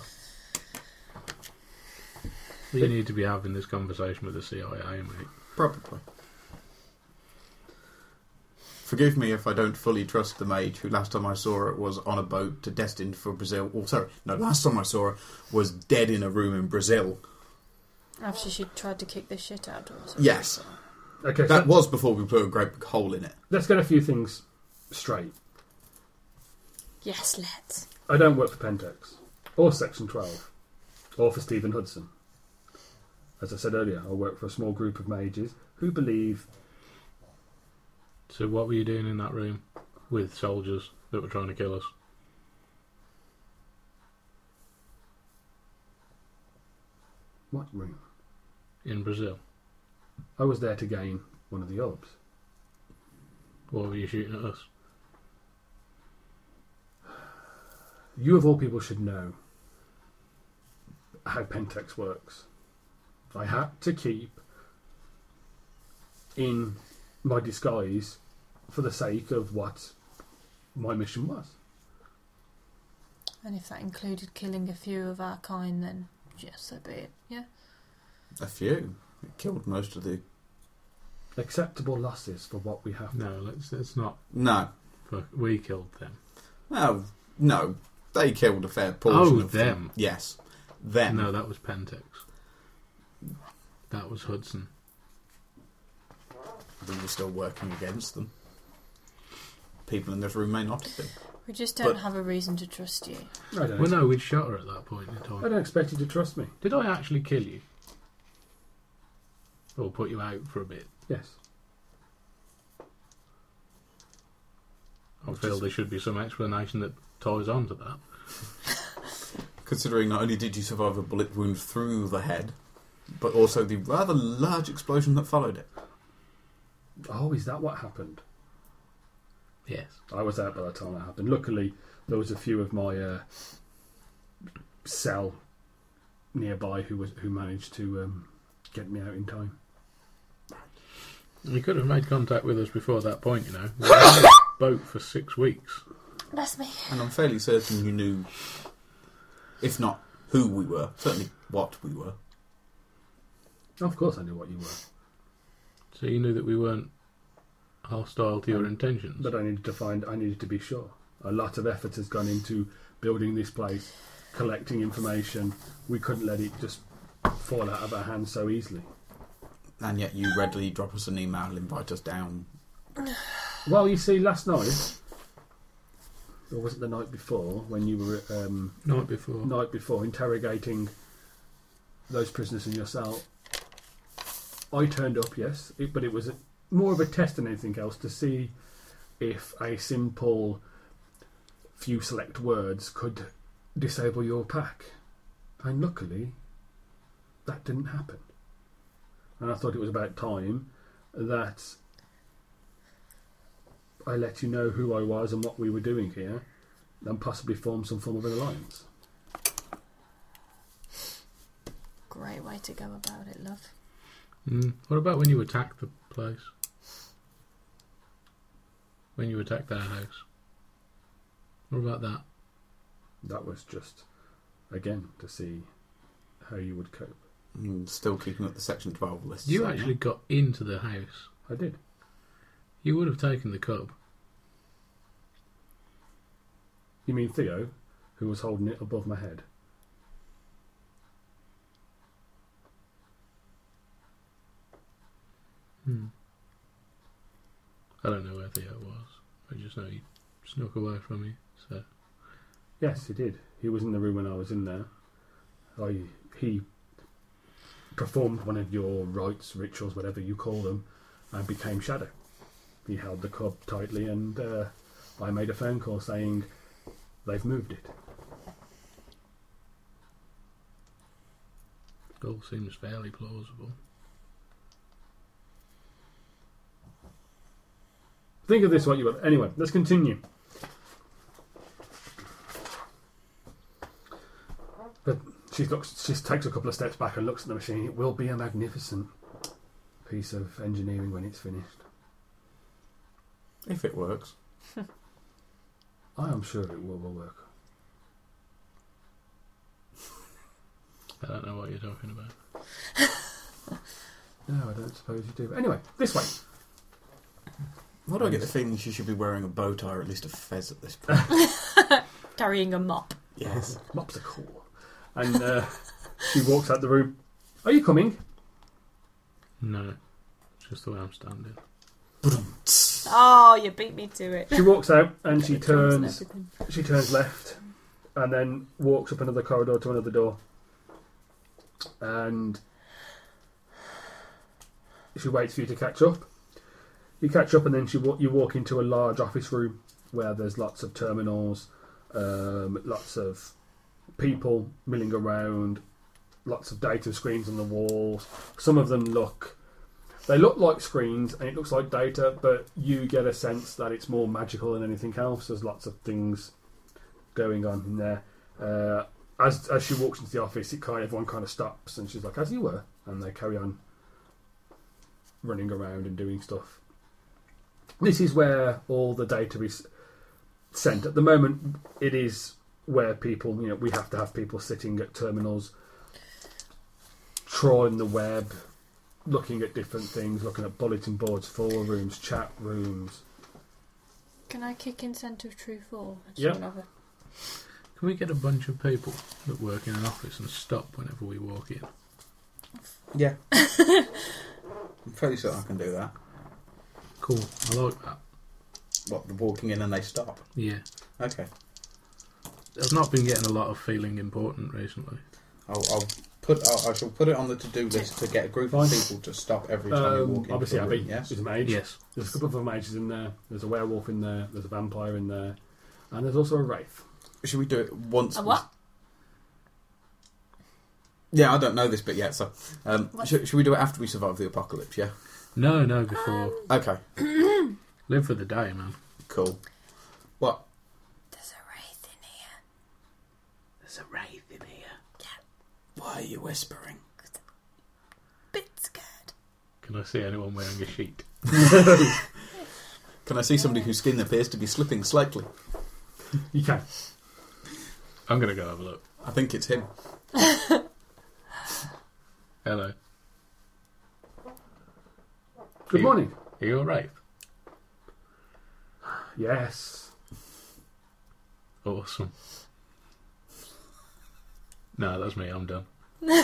You need to be having this conversation with the CIA, mate. Probably. Forgive me if I don't fully trust the mage who last time I saw her was on a boat destined for Brazil. Last time I saw her was dead in a room in Brazil. After she tried to kick the shit out of us. Yes. Okay, that was before we blew a great big hole in it. Let's get a few things straight. Yes, let's. I don't work for Pentex, or Section 12, or for Stephen Hudson. As I said earlier, I work for a small group of mages who believe... So what were you doing in that room with soldiers that were trying to kill us? What room? In Brazil. I was there to gain one of the orbs. What were you shooting at us? You of all people should know how Pentex works. I had to keep in my disguise for the sake of what my mission was. And if that included killing a few of our kind, then yes, so be it. Yeah. A few. It killed most of the... Acceptable losses for what we have. No, let's not. No. We killed them. No. They killed a fair portion of them. Yes. Them. No, that was Pentex. That was Hudson. We were still working against them. People in this room may not have been. We just don't have a reason to trust you. Well, no, we'd shot her at that point in time. I don't expect you to trust me. Did I actually kill you? Or put you out for a bit? Yes. I feel there should be some explanation that ties on to that. Considering not only did you survive a bullet wound through the head, but also the rather large explosion that followed it. Oh, is that what happened? Yes. I was out by the time that happened. Luckily, there was a few of my cell nearby who managed to get me out in time. You could have made contact with us before that point, you know. We were on a boat for 6 weeks. That's me. And I'm fairly certain you knew, if not who we were, certainly what we were. Of course I knew what you were. So you knew that we weren't hostile to your intentions? But I needed to be sure. A lot of effort has gone into building this place, collecting information. We couldn't let it just fall out of our hands so easily. And yet you readily drop us an email and invite us down. Well, you see, last night, or was it the night before, when you were night before interrogating those prisoners in your cell, I turned up, yes, but it was more of a test than anything else to see if a simple few select words could disable your pack. And luckily, that didn't happen. And I thought it was about time that I let you know who I was and what we were doing here, and possibly form some form of an alliance. Great way to go about it, love. What about when you attacked the place? When you attacked our house? What about that? That was just, again, to see how you would cope. Still keeping up the Section 12 list. You actually got into the house. I did. You would have taken the cub. You mean Theo, who was holding it above my head? I don't know where Theo was. I just know he snuck away from me. So yes, he did. He was in the room when I was in there. He performed one of your rites, rituals, whatever you call them, and became Shadow. He held the cub tightly, and I made a phone call saying they've moved it. It all seems fairly plausible. Think of this what you will. Anyway, let's continue. But she takes a couple of steps back and looks at the machine. It will be a magnificent piece of engineering when it's finished. If it works. I am sure it will work. I don't know what you're talking about. No, I don't suppose you do. Anyway, this way. Why do I get the feeling she should be wearing a bow tie or at least a fez at this point? Carrying a mop. Yes. Mops are cool. And she walks out the room. Are you coming? No. Just the way I'm standing. Oh, you beat me to it. She walks out and she turns left and then walks up another corridor to another door. And she waits for you to catch up. You catch up and then you walk into a large office room where there's lots of terminals, lots of people milling around, lots of data screens on the walls. Some of them look like screens and it looks like data, but you get a sense that it's more magical than anything else. There's lots of things going on in there. as she walks into the office, everyone kind of stops, and she's like, "As you were," and they carry on running around and doing stuff. This is where all the data is sent. At the moment, it is where people, we have to have people sitting at terminals, trawling the web, looking at different things, looking at bulletin boards, forum rooms, chat rooms. Can I kick in Centre of True 4? Yeah. Can we get a bunch of people that work in an office and stop whenever we walk in? Yeah. I'm fairly certain I can do that. Cool, I like that. What, the walking in and they stop? Yeah. Okay. I've not been getting a lot of feeling important recently. I shall put it on the to-do list to get a group of people to stop every time you walk in. Obviously, the room. Abby Yes. is a mage. Yes. There's a couple of other mages in there. There's a werewolf in there. There's a vampire in there. And there's also a wraith. Should we do it once? A what? Yeah, I don't know this bit yet, so... should we do it after we survive the apocalypse, yeah? No, before. Okay. Live for the day, man. Cool. What? There's a wraith in here. There's a wraith in here. Yeah. Why are you whispering? Bit scared. Can I see anyone wearing a sheet? Can I see somebody whose skin appears to be slipping slightly? You can. I'm going to go have a look. I think it's him. Hello. Good morning. Are you alright? Yes. Awesome. No, that's me. I'm done.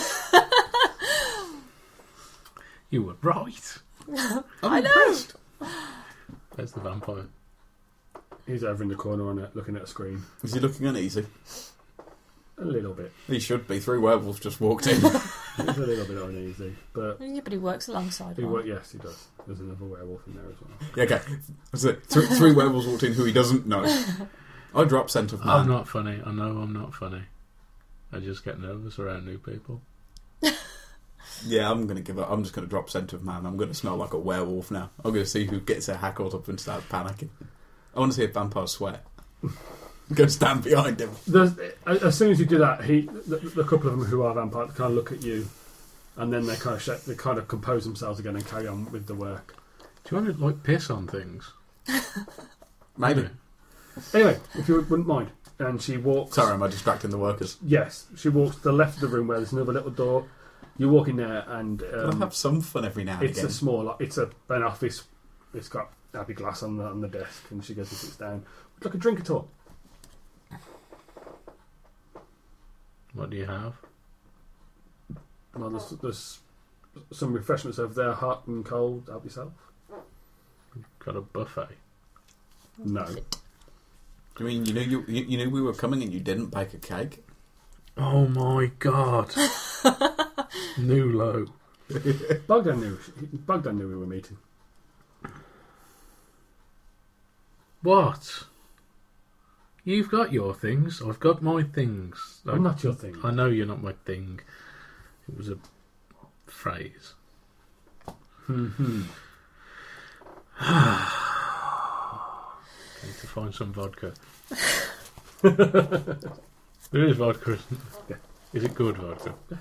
You were right. I'm impressed. There's the vampire. He's over in the corner on it, looking at a screen. Is he looking uneasy? A little bit. He should be. 3 werewolves just walked in. He's a little bit uneasy, but Yeah, but he works alongside one. yes, he does. There's another werewolf in there as well. Yeah, okay. So, 3 werewolves walked in who he doesn't know. I drop scent of man. I'm not funny. I know I'm not funny. I just get nervous around new people. Yeah, I'm going to give up. I'm just going to drop scent of man. I'm going to smell like a werewolf now. I'm going to see who gets their hackles up and starts panicking. I want to see a vampire sweat. Go stand behind him. As soon as you do that, the couple of them who are vampires kind of look at you, and then they kind of compose themselves again and carry on with the work. Do you want to like piss on things? Maybe. Anyway, if you wouldn't mind, and she walks. Sorry, am I distracting the workers? Yes, she walks to the left of the room where there's another little door. You walk in there, and I'll have some fun every now and it's again. it's an office. It's got Abby Glass on the desk, and she goes and sits down. Would you like a drink at all? What do you have? Well, there's some refreshments over there, hot and cold. Help yourself. Got a buffet? No. You mean you knew we were coming and you didn't bake a cake? Oh my god! New low. Bogdan knew we were meeting. What? You've got your things. I've got my things. I'm not your thing. I know you're not my thing. It was a phrase. Mm-hmm. Need to find some vodka. There is vodka, isn't there? Yeah. Is it good vodka? Yeah.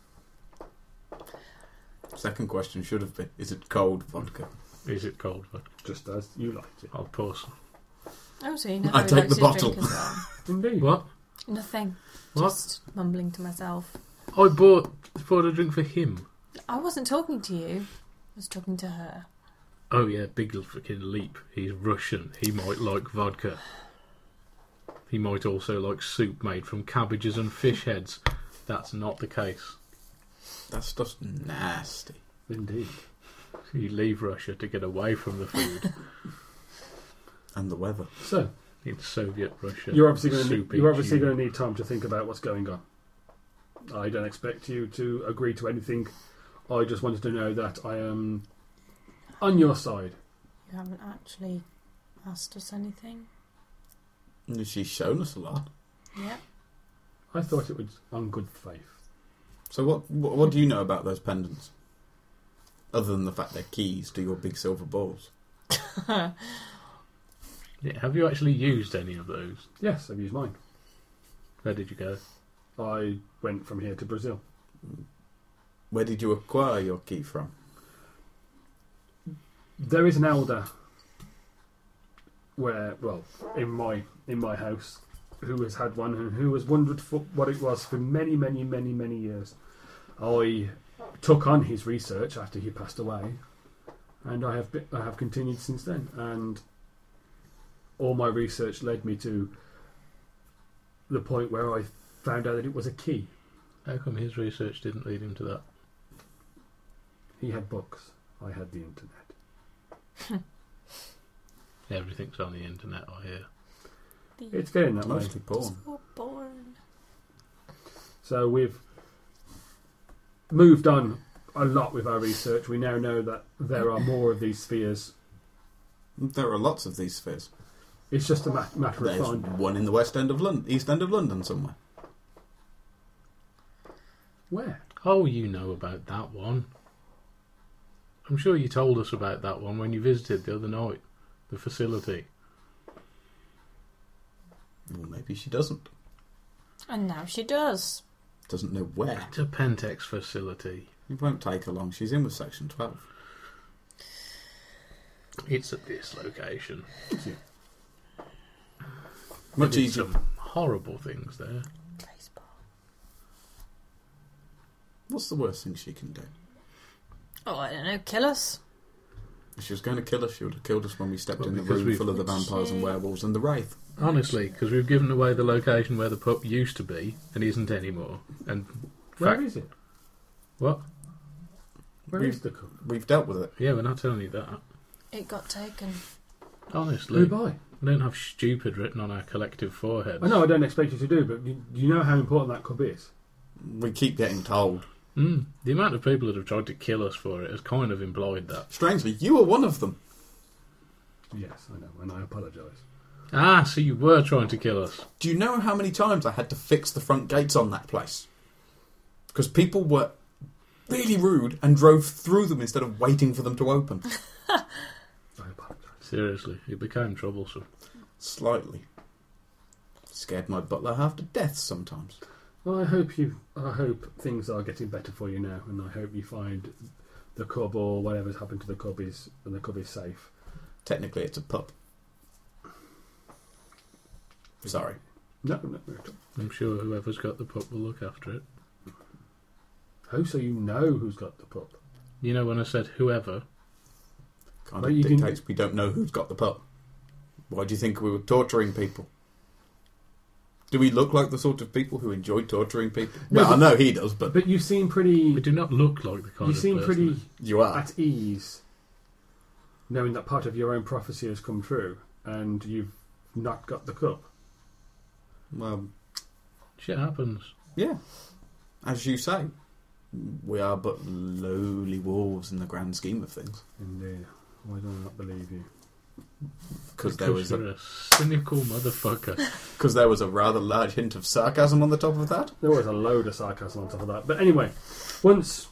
Second question should have been, is it cold vodka? Is it cold vodka? Just as you liked it. I'll pour some. Oh, so you know I who take likes the his bottle. drink as well. Indeed. What? Nothing. What? Just mumbling to myself. I bought a drink for him. I wasn't talking to you. I was talking to her. Oh yeah, big fucking leap. He's Russian. He might like vodka. He might also like soup made from cabbages and fish heads. That's not the case. That stuff's nasty. Indeed. You leave Russia to get away from the food. And the weather. So, In Soviet Russia. you're obviously going soupy to need time to think about what's going on. I don't expect you to agree to anything. I just wanted to know that I am on your side. You haven't actually asked us anything. And she's shown us a lot. Yeah. I thought it was on good faith. So what do you know about those pendants? Other than the fact they're keys to your big silver balls. Yeah, have you actually used any of those? Yes, I've used mine. Where did you go? I went from here to Brazil. Where did you acquire your key from? There is an elder in my house who has had one and who has wondered what it was for many, many, many, many years. I took on his research after he passed away, and I have continued since then. And all my research led me to the point where I found out that it was a key. How come his research didn't lead him to that? He had books. I had the internet. Everything's on the internet, I hear. It's getting that Mostly way. Porn. So we've moved on a lot with our research. We now know that there are more of these spheres. There are lots of these spheres. It's just a matter There's of finding. one in the East end of London somewhere. Where? Oh, you know about that one. I'm sure you told us about that one when you visited the other night. The facility. Well, maybe she doesn't. And now she does. Doesn't know where. It's a Pentex facility. It won't take her long. She's in with Section 12. It's at this location. Much They did easier. some horrible things there. What's the worst thing she can do? Oh, I don't know. Kill us. If she was going to kill us, she would have killed us when we stepped Well, in the because room we've- full of the vampires and werewolves and the wraith. Honestly, because we've given away the location where the pup used to be and isn't anymore. And Where is it? What? Where is the cook? We've dealt with it. Yeah, we're not telling you that. It got taken. Honestly, Who by? we don't have stupid written on our collective foreheads. I know I don't expect you to do, but you know how important that cub is. We keep getting told. The amount of people that have tried to kill us for it has kind of implied that. Strangely, you were one of them. Yes, I know, and I apologise. Ah, so you were trying to kill us. Do you know how many times I had to fix the front gates on that place? Because people were really rude and drove through them instead of waiting for them to open. I apologise. Seriously, it became troublesome. Slightly. Scared my butler half to death sometimes. Well, I hope things are getting better for you now, and I hope you find the cub or whatever's happened to the cub is safe. Technically, it's a pup. Sorry. No. I'm sure whoever's got the pup will look after it. Oh, so you know who's got the pup? You know when I said whoever? Kind Well, of you can- dictates we don't know who's got the pup. Why do you think we were torturing people? Do we look like the sort of people who enjoy torturing people? No, Well, I know he does, but But you seem We pretty. do not look like the kind You of seem person pretty you are. at ease, knowing that part of your own prophecy has come true, and you've not got the cup. Well, Shit happens. yeah. As you say, we are but lowly wolves in the grand scheme of things. Indeed. Why do I not believe you? Because there was you're a cynical motherfucker. a rather large hint of sarcasm on the top of that. There was a load of sarcasm on top of that. But anyway, once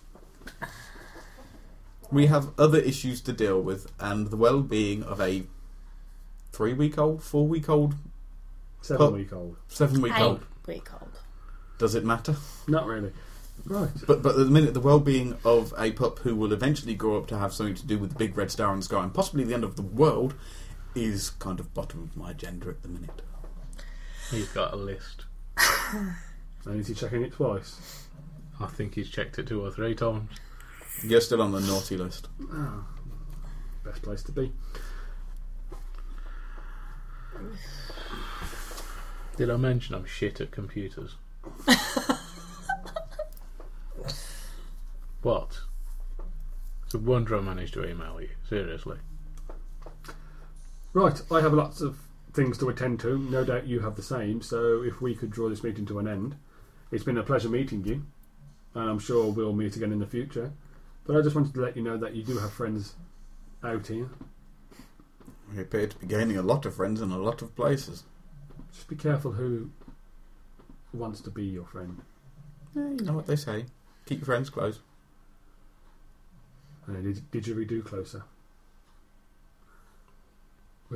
We have other issues to deal with, and the well-being of a 3-week-old, 4-week-old, 7-week-old. 7-week-old. 8-week-old. Does it matter? Not really. Right. But at the minute, the well-being of a pup who will eventually grow up to have something to do with the big red star in the sky and possibly the end of the world is kind of bottom of my agenda at the minute. He's got a list. And is he checking it twice? I think he's checked it 2 or 3 times. You're still on the naughty list. Oh, best place to be. Did I mention I'm shit at computers? What? It's a wonder I managed to email you. Seriously. Right, I have lots of things to attend to. No doubt you have the same. So if we could draw this meeting to an end. It's been a pleasure meeting you. And I'm sure we'll meet again in the future. But I just wanted to let you know that you do have friends out here. We appear to be gaining a lot of friends in a lot of places. Just be careful who wants to be your friend. Yeah, you know what they say. Keep your friends close. And did you redo closer? With What? that? She walks out. She walked out of her own office? Yeah.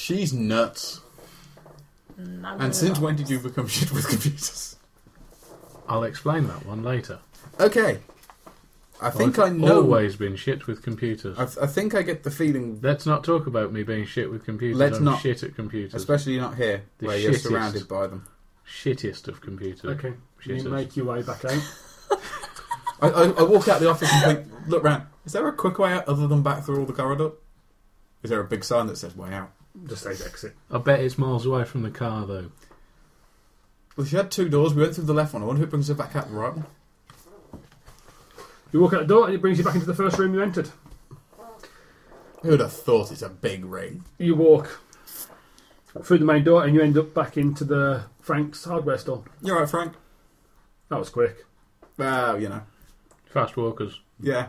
She's nuts. No, And since when did you become shit with computers? I'll explain that one later. Okay. I think I've I know. always been shit with computers. I think I get the feeling. Let's not talk about me being shit with computers. Let's I'm not. shit at computers. Especially not here, The where you're shittest. surrounded by them. Shittiest of computers. Okay. You Shittest. make your way back out. I walk out the office and think, look round. Is there a quick way out other than back through all the corridor? Is there a big sign that says way out? Just says exit. I bet it's miles away from the car, though. Well, she had two doors. We went through the left one. I wonder who brings her back out the right one. You walk out the door and it brings you back into the first room you entered. Who would have thought it's a big ring? You walk through the main door and you end up back into the Frank's hardware store. You're right, Frank. That was quick. Well, you know. Fast walkers. Yeah.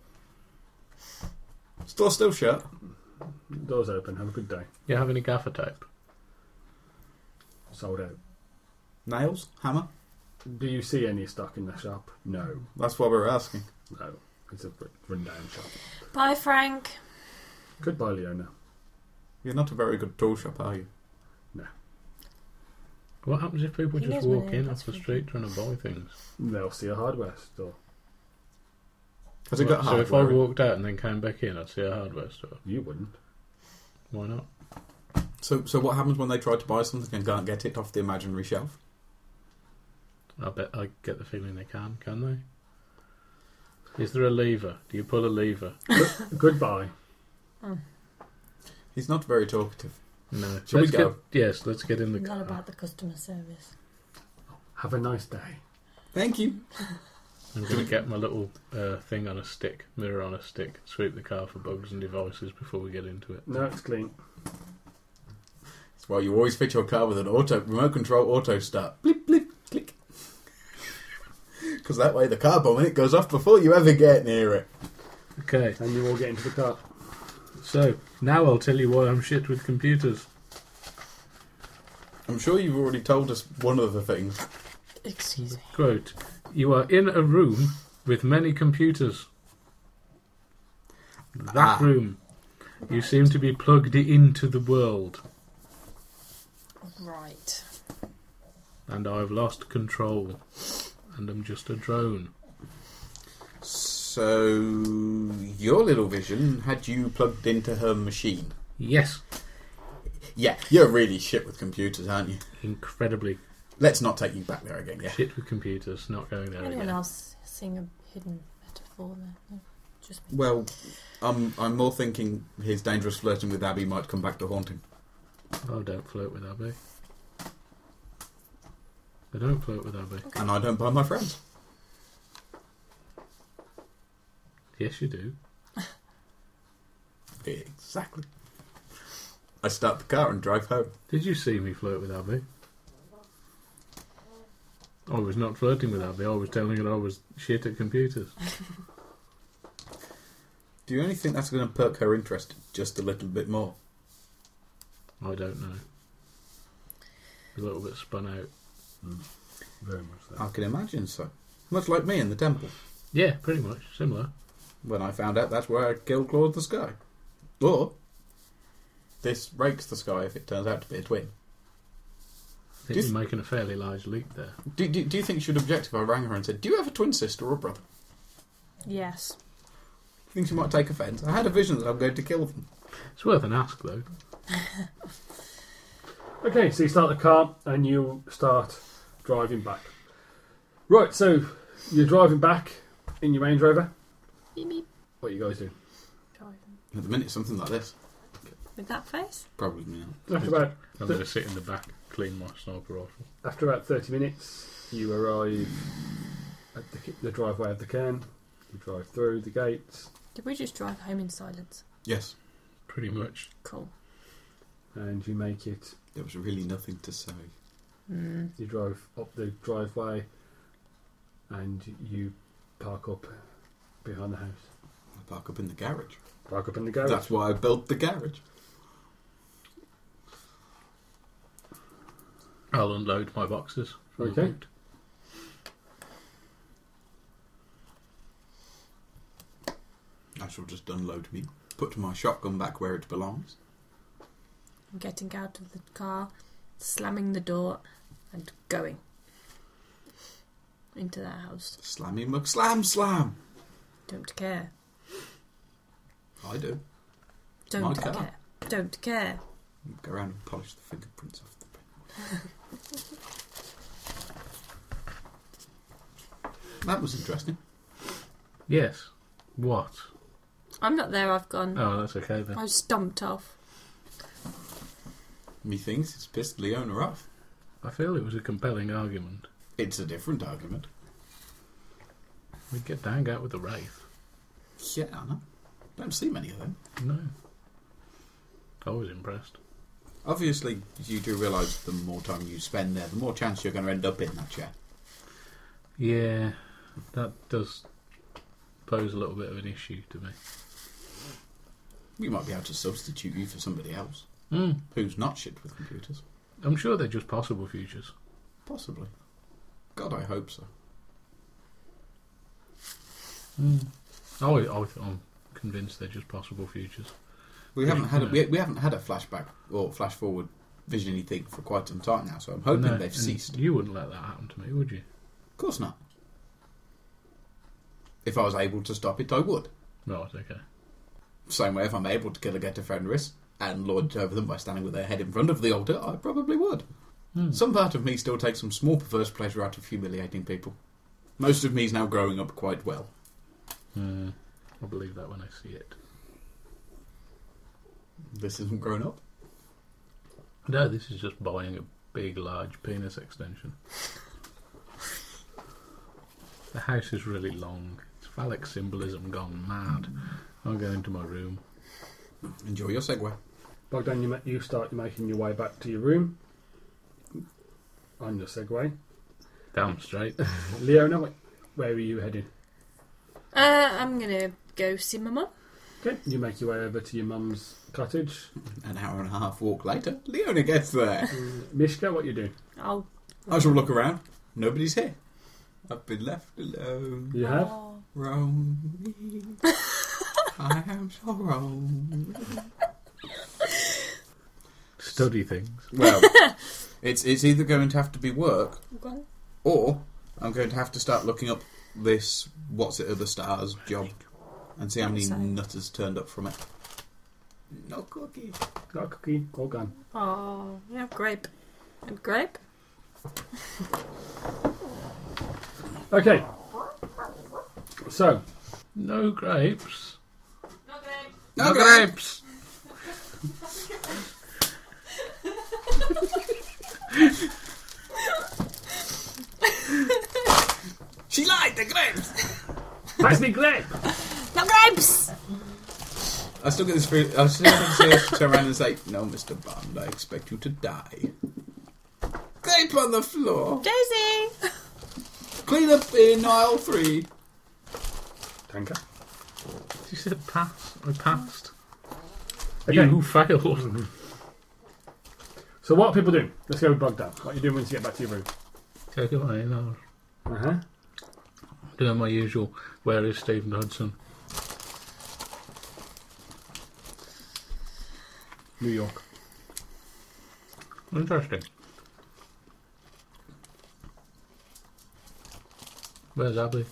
Store still shut. Doors open. Have a good day. You have any gaffer tape? Sold out. Nails? Hammer? Do you see any stock in the shop? No. That's what we were asking. No. It's a rundown shop. Bye, Frank. Goodbye, Leona. You're not a very good tool shop, are you? What happens if people He just knows where walk they in are, off the that's street trying to buy things? They'll see a hardware store. Has it got So if I hardware? walked out and then came back in, I'd see a hardware store. You wouldn't. Why not? So what happens when they try to buy something and can't get it off the imaginary shelf? I get the feeling they can they? Is there a lever? Do you pull a lever? Goodbye. He's not very talkative. No. Shall we go? Yes, let's get in the Not car. about the customer service. Have a nice day. Thank you. I'm going to get my little thing on a stick, mirror on a stick, sweep the car for bugs and devices before we get into it. No, it's clean. That's why you always fit your car with an remote control auto start. Blip, blip, click. Because that way the car bomb in it goes off before you ever get near it. Okay, And you all get into the car. so now I'll tell you why I'm shit with computers. I'm sure you've already told us one of the things. Excuse me. Quote, you are in a room with many computers. That room. You seem to be plugged into the world. Right. And I've lost control. And I'm just a drone. So, your little vision had you plugged into her machine. Yes. Yeah, you're really shit with computers, aren't you? Incredibly Let's not take you back there again, yeah? shit with computers. Not going there Anyone again. else seeing a hidden metaphor there? No, just me. Well, I'm more thinking his dangerous flirting with Abby might come back to haunt him. Oh, don't flirt with Abby. I don't flirt with Abby. And I don't buy my friends. Yes, you do. Exactly. I start the car and drive home. Did you see me flirt with Abby? I was not flirting with Abby. I was telling her I was shit at computers. Do you only think that's going to perk her interest just a little bit more? I don't know. A little bit spun out. Very much so. I can imagine so. Much like me in the temple. Yeah, pretty much. Similar. When I found out that's where I killed Claude the Sky. Or, this rakes the sky if it turns out to be a twin. I think you're making a fairly large leap there. Do you think she'd object if I rang her and said, do you have a twin sister or brother? Yes. Do you think she might take offence? I had a vision that I'm going to kill them. It's worth an ask, though. Okay, so you start the car and you start driving back. Right, so you're driving back in your Range Rover. Beep, beep. What are you guys doing? Driving. At the minute, something like this. With that face? Probably not. After about I'm going to sit in the back, clean my sniper rifle. After about 30 minutes, you arrive at the driveway of the cairn. You drive through the gates Did we just drive home in silence? Yes. Pretty much. Cool. and you make it. There was really nothing to say. You drive up the driveway and you park up behind the house. I park up in the garage. Park up in the garage. That's why I built the garage. I'll unload my boxes. from the Okay. boot. I shall just unload me, put my shotgun back where it belongs, getting out of the car, slamming the door, and going into their house. Slammy McSlam Slam. Don't care. I do. Don't care. Don't care. Go around and polish the fingerprints off the pen. That was interesting. Yes. What? I'm not there, I've gone. Oh, that's okay then. I was stomped off. Methinks it's pissed Leona off. I feel it was a compelling argument. It's a different argument. We'd get to hang out with the Wraith. Yeah, I know. Don't see many of them. No. I was impressed. Obviously, you do realise the more time you spend there, the more chance you're going to end up in that chair. Yeah, that does pose a little bit of an issue to me. We might be able to substitute you for somebody else who's not shit with computers. I'm sure they're just possible futures. Possibly. God, I hope so. I'm convinced they're just possible futures. We haven't had a flashback or flash forward visiony thing for quite some time now, so I'm hoping they've ceased. You wouldn't let that happen to me, would you? Of course not. If I was able to stop it, I would. Right, okay. Same way, if I'm able to kill a Geta Fenris and lord it over them by standing with their head in front of the altar, I probably would. Some part of me still takes some small perverse pleasure out of humiliating people. Most of me is now growing up quite well. I'll believe that when I see it. This isn't grown up? No, this is just buying a big, large penis extension. The house is really long. It's phallic symbolism gone mad. I'll go into my room. Enjoy your segue. Bogdan, you start making your way back to your room. On your segue. Damn straight. Leona, where are you heading? I'm going to go see my mum. Okay, you make your way over to your mum's cottage. An hour and a half walk later, Leona gets there. Mishka, what are you doing? I shall look around. Nobody's here. I've been left alone. You have? Roaming. I am so wrong. Study things. Well, it's either going to have to be work, or I'm going to have to start looking up this What's It Other Stars job and see how many nutters turned up from it. No cookie. Got a cookie, all gone. Oh, yeah, grape. And grape? Okay. So. No grapes. No grapes. She lied, the grapes. Pass me grape. No grapes. I still get this feeling. I still have to say, turn around and say, "No, Mr. Bond, I expect you to die." Grape on the floor. Daisy. Clean up in aisle 3. Tanker. She said pass. I passed. Okay. You failed. So what are people doing? Let's go with Bogdan. What are you doing once you get back to your room? Take away now. Doing my usual. Where is Stephen Hudson? New York. Interesting. Where's Abby?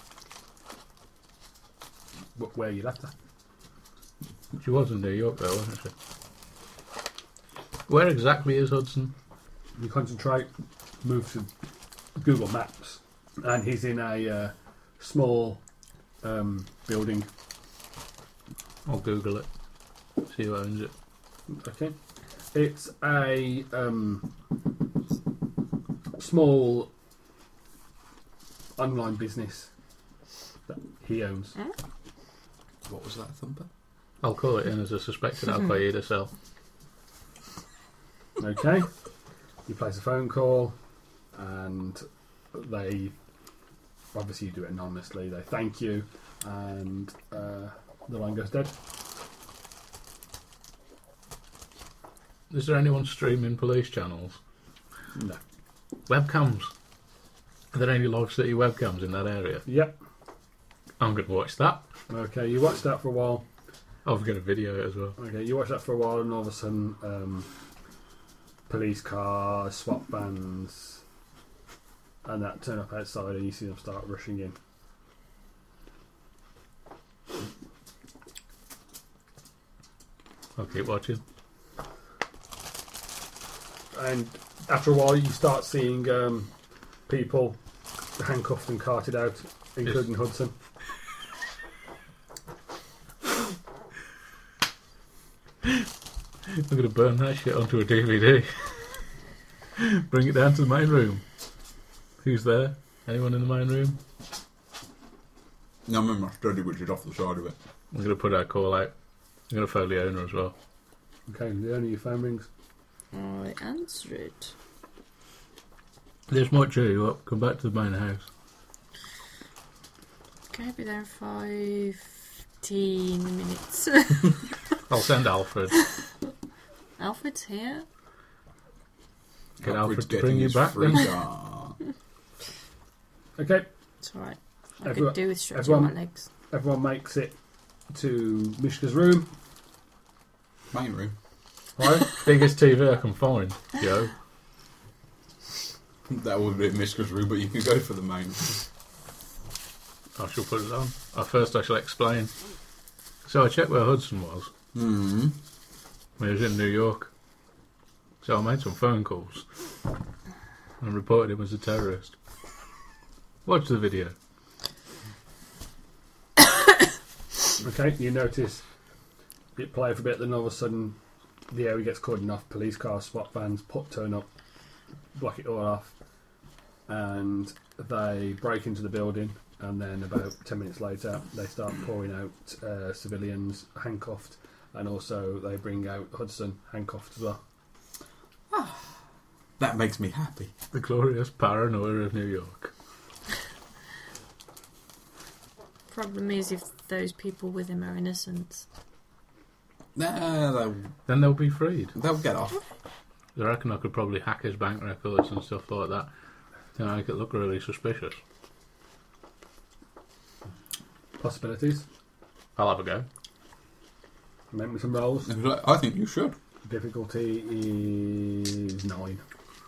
Where you left her? She was in New York though, wasn't she? Where exactly is Hudson? You concentrate, move to Google Maps, and he's in a small building. I'll Google it. See who owns it. Okay. It's a small online business that he owns. What was that, Thumper? I'll call it in as a suspected Al Qaeda cell. Okay. You place a phone call, and they obviously you do it anonymously. They thank you, and the line goes dead. Is there anyone streaming police channels? No. Webcams? Are there any Lodge City webcams in that area? Yep. I'm going to watch that. Okay, you watch that for a while. I'm going to video it as well. Okay, you watch that for a while, and all of a sudden, police cars, SWAT vans, and that turn up outside, and you see them start rushing in. I'll keep watching. And after a while, you start seeing people handcuffed and carted out, including Hudson. I'm going to burn that shit onto a DVD. Bring it down to the main room. Who's there? Anyone in the main room? No, I'm in my study, which is off the side of it. I'm going to put our call out. I'm going to phone the owner as well. Okay, the owner, your phone rings. I answer it. This might cheer you up. Come back to the main house. Okay, I'll be there in 15 minutes. I'll send Alfred. Alfred's here. Get Alfred to bring you back then. Okay. It's alright. I could do with stretching my legs. Everyone makes it to Mishka's room. Main room. Right? Biggest TV I can find, Joe. That would be Mishka's room, but you can go for the main. I shall put it on. First I shall explain. So I checked where Hudson was. Mm-hmm. He was in New York. So I made some phone calls and reported him as a terrorist. Watch the video. Okay, you notice it play for a bit, then all of a sudden the area gets cordoned off. Police cars, SWAT vans, turn up, block it all off, and they break into the building. And then about 10 minutes later, they start pouring out civilians handcuffed, and also they bring out Hudson handcuffed as well. That makes me happy. The glorious paranoia of New York. Problem is if those people with him are innocent. Nah, Then they'll be freed. they'll get off. I reckon I could probably hack his bank records and stuff like that to make it look really suspicious. Possibilities. I'll have a go. Make me some rolls. I think you should. Difficulty is 9.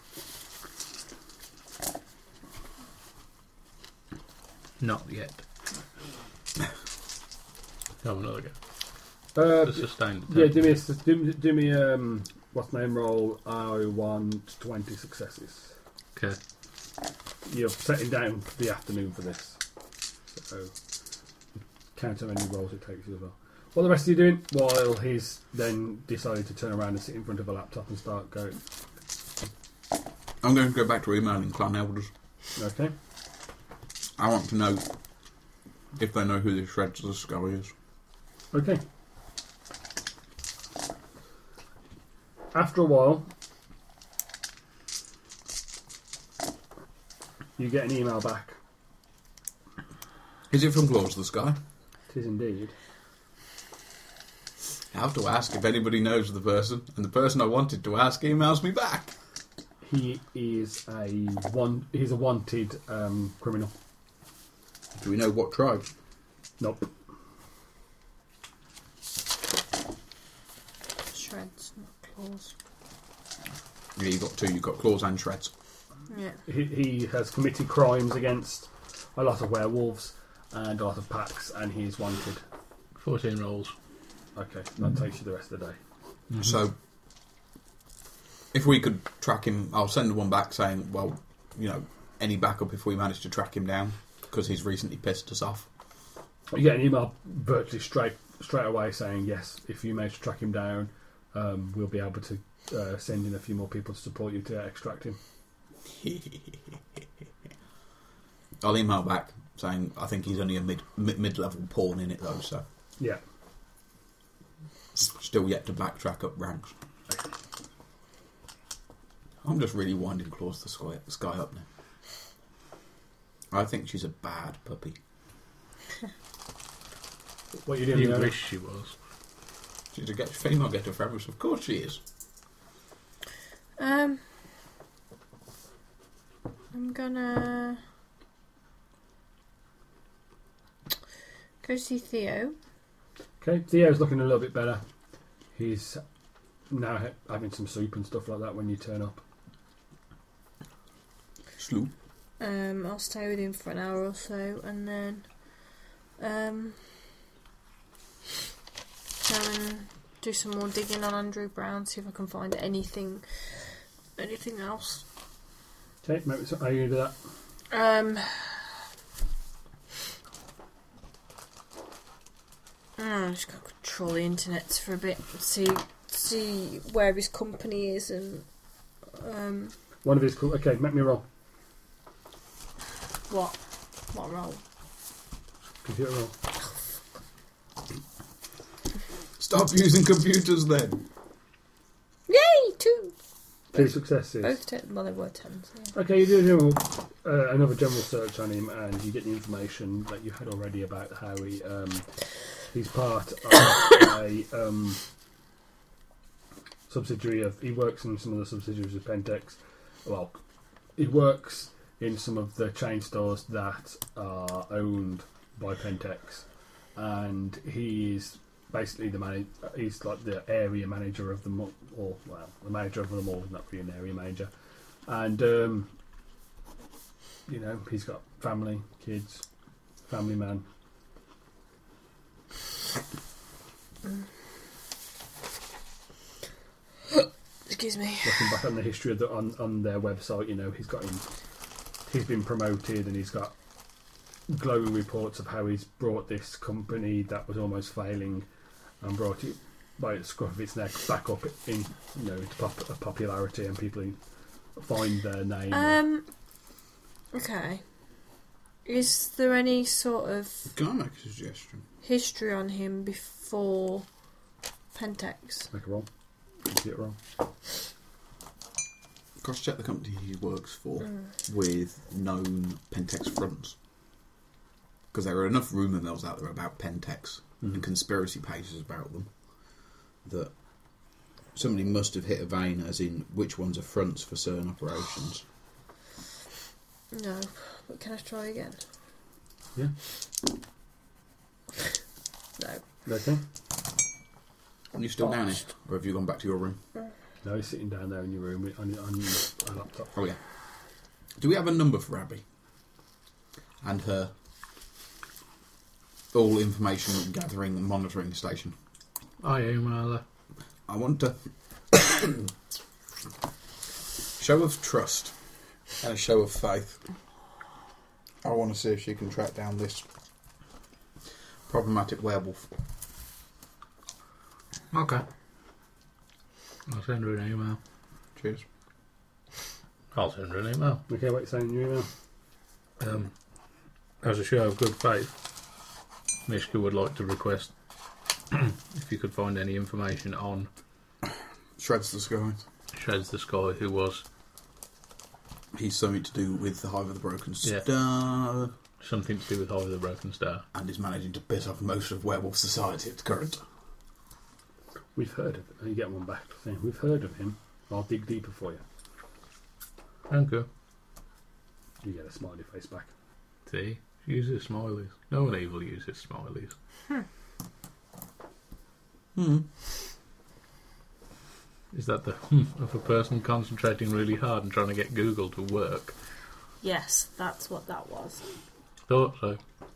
Not yet. Have another go. The sustained yeah, attempt. do me what's name roll. I want 20 successes. Okay. You're setting down the afternoon for this, so count how many rolls it takes you as well. What are the rest of you doing while he's then decided to turn around and sit in front of a laptop and start going? I'm going to go back to emailing clan elders. Okay. I want to know if they know who the Shreds of the Skull is. Okay. After a while, you get an email back. Is it from Claws of the Sky? It is indeed. I have to ask if anybody knows the person, and the person I wanted to ask emails me back. He is he's a wanted criminal. Do we know what tribe? Nope. Shreds, not claws. Yeah, you got two. You got Claws and Shreds. Yeah. He has committed crimes against a lot of werewolves and a lot of packs, and he is wanted. 14 rolls. Okay, that takes you the rest of the day. Mm-hmm. So, if we could track him, I'll send one back saying, well, you know, any backup if we manage to track him down, because he's recently pissed us off. You get an email virtually straight away saying, yes, if you manage to track him down, we'll be able to send in a few more people to support you to extract him. I'll email back saying I think he's only a mid-level pawn in it though, so yeah, still yet to backtrack up ranks. I'm just really winding Claws the Sky up now. I think she's a bad puppy. What are you doing? You wish she was. She's a female Getter Fabulous, of course she is. I'm gonna go see Theo. Okay, Theo's looking a little bit better. He's now having some soup and stuff like that when you turn up. Sloop. I'll stay with him for an hour or so, and then go and do some more digging on Andrew Brown, see if I can find anything else. Okay, maybe how are you going to do that? I'm just going to control the internet for a bit, see where his company is, and one of his okay, make me roll. What roll? Computer roll. Stop using computers then. Yay! 2. 2 successes. Both 10. Well, they were 10s. Yeah. Okay, you do another general search on him, and you get the information that you had already about how he's part of a subsidiary of. He works in some of the subsidiaries of Pentex. Well, he works in some of the chain stores that are owned by Pentex, and he is basically the manager. He's like the area manager of the mall, or the manager of the mall, not really an area manager. And he's got family, kids, family man. Excuse me. Looking back on the history of on their website, he's been promoted, and he's got glowing reports of how he's brought this company that was almost failing and brought it by the scruff of its neck back up in into popularity, and people find their name. Okay. Is there any sort of... Can I make a suggestion? History on him before Pentex? Make a roll. Computer roll. Cross-check the company he works for with known Pentex fronts. Because there are enough rumour mills out there about Pentex and conspiracy pages about them that somebody must have hit a vein, as in which ones are fronts for certain operations. No, but can I try again? Yeah. No. Okay. Are you still down here? Or have you gone back to your room? No, he's sitting down there in your room on your laptop. Oh, yeah. Do we have a number for Abby? And her all information gathering and monitoring station? I email her. I want a show of trust and a show of faith. I want to see if she can track down this problematic werewolf. Okay. I'll send her an email. Cheers. I'll send her an email. Okay, what are you saying in your email? As a show of good faith, Mishka would like to request if you could find any information on Shreds the Sky. Shreds the Sky, who was... He's something to do with the Hive of the Broken Star. Yeah. Something to do with Hive of the Broken Star. And is managing to piss off most of werewolf society at current. We've heard of it. You get one back saying, we've heard of him. I'll dig deeper for you. Thank you. You get a smiley face back. See? Uses smileys. No one evil uses smileys. Is that the of a person concentrating really hard and trying to get Google to work? Yes, that's what that was. Thought so.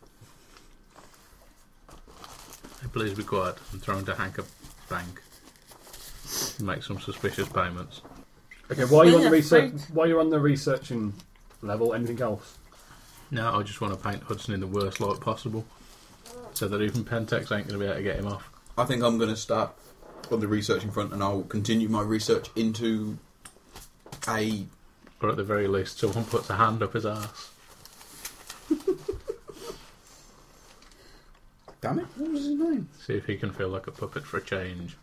Hey, please be quiet. I'm trying to hack a bank. Make some suspicious payments. Okay, while you're on the research, while you're on the researching level, anything else? No, I just want to paint Hudson in the worst light possible, so that even Pentex ain't going to be able to get him off. I think I'm going to start on the researching front, and I'll continue my research into a... Or at the very least, someone puts a hand up his arse. Damn it, what was his name? See if he can feel like a puppet for a change.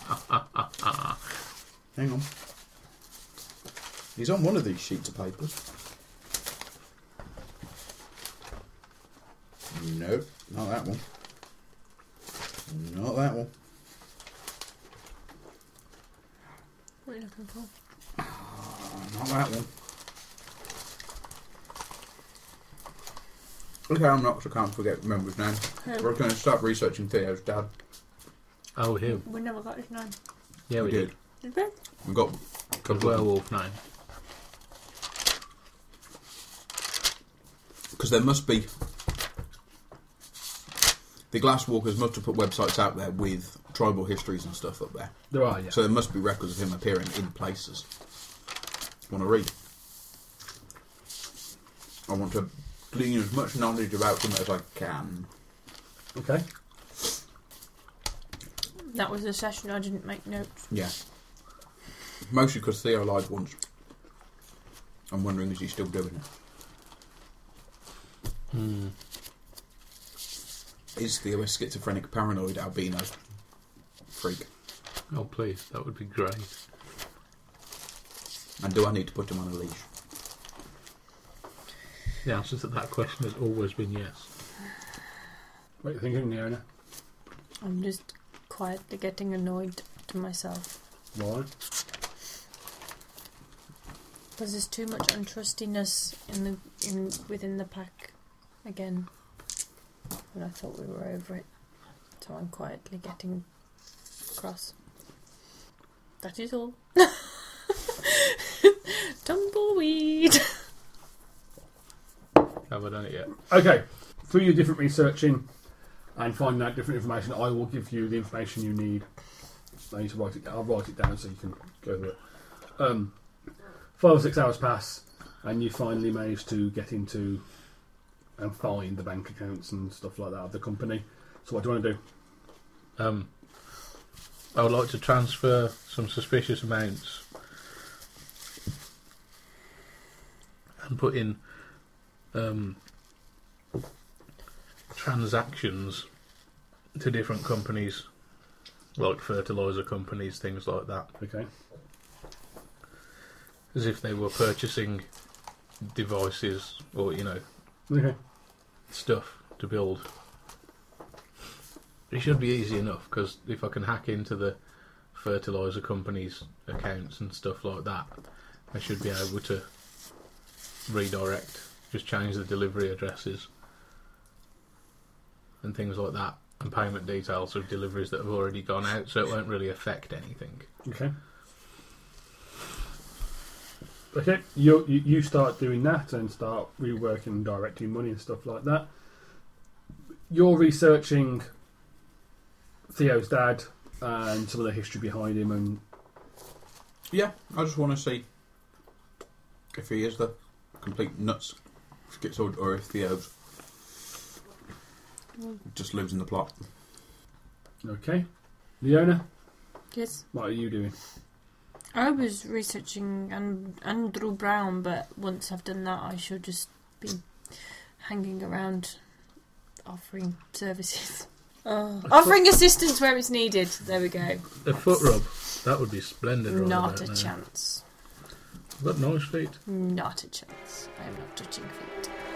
Hang on. He's on one of these sheets of papers. Nope, not that one. Not that one. What are you looking for? Not that one. Okay, I'm not, because I can't remember his name. We're going to start researching Theo's dad. Oh, him. We never got his name. Yeah, we did. Did we? We got A werewolf name. Because there must be... The Glasswalkers must have put websites out there with tribal histories and stuff up there. There are, yeah. So there must be records of him appearing in places. Want to read? I want to glean as much knowledge about him as I can. Okay. That was a session I didn't make notes. Yeah. Mostly because Theo lied once. I'm wondering, is he still doing it? Is Theo a schizophrenic, paranoid, albino freak? Oh, please, that would be great. And do I need to put him on a leash? The answer to that question has always been yes. What are you thinking, Leona? I'm just quietly getting annoyed to myself. Why? Because there's too much untrustiness within the pack again. And I thought we were over it. So I'm quietly getting cross. That is all. Tumbleweed. Have I done it yet? Okay. Through your different researching and finding out different information, I will give you the information you need. I need to write it down. I'll write it down so you can go through it. 5 or 6 hours pass, and you finally manage to get into and find the bank accounts and stuff like that of the company. So what do you want to do? I would like to transfer some suspicious amounts and put in transactions to different companies, like fertiliser companies, things like that. Okay. As if they were purchasing devices or, Okay. stuff to build. It should be easy enough, because if I can hack into the fertiliser company's accounts and stuff like that, I should be able to redirect, just change the delivery addresses and things like that, and payment details of deliveries that have already gone out, so it won't really affect anything. Okay. Okay, you start doing that and start reworking and directing money and stuff like that. You're researching Theo's dad and some of the history behind him, and Yeah, I just want to see if he is the complete nuts schizoid or if Theo's just losing the plot. okay. Leona, Yes. what are you doing? I was researching Andrew Brown, but once I've done that, I should just be hanging around offering services. Offering assistance where it's needed. There we go. A foot rub, that would be splendid. Not a chance. I've got nice feet. Not a chance. I am not touching feet.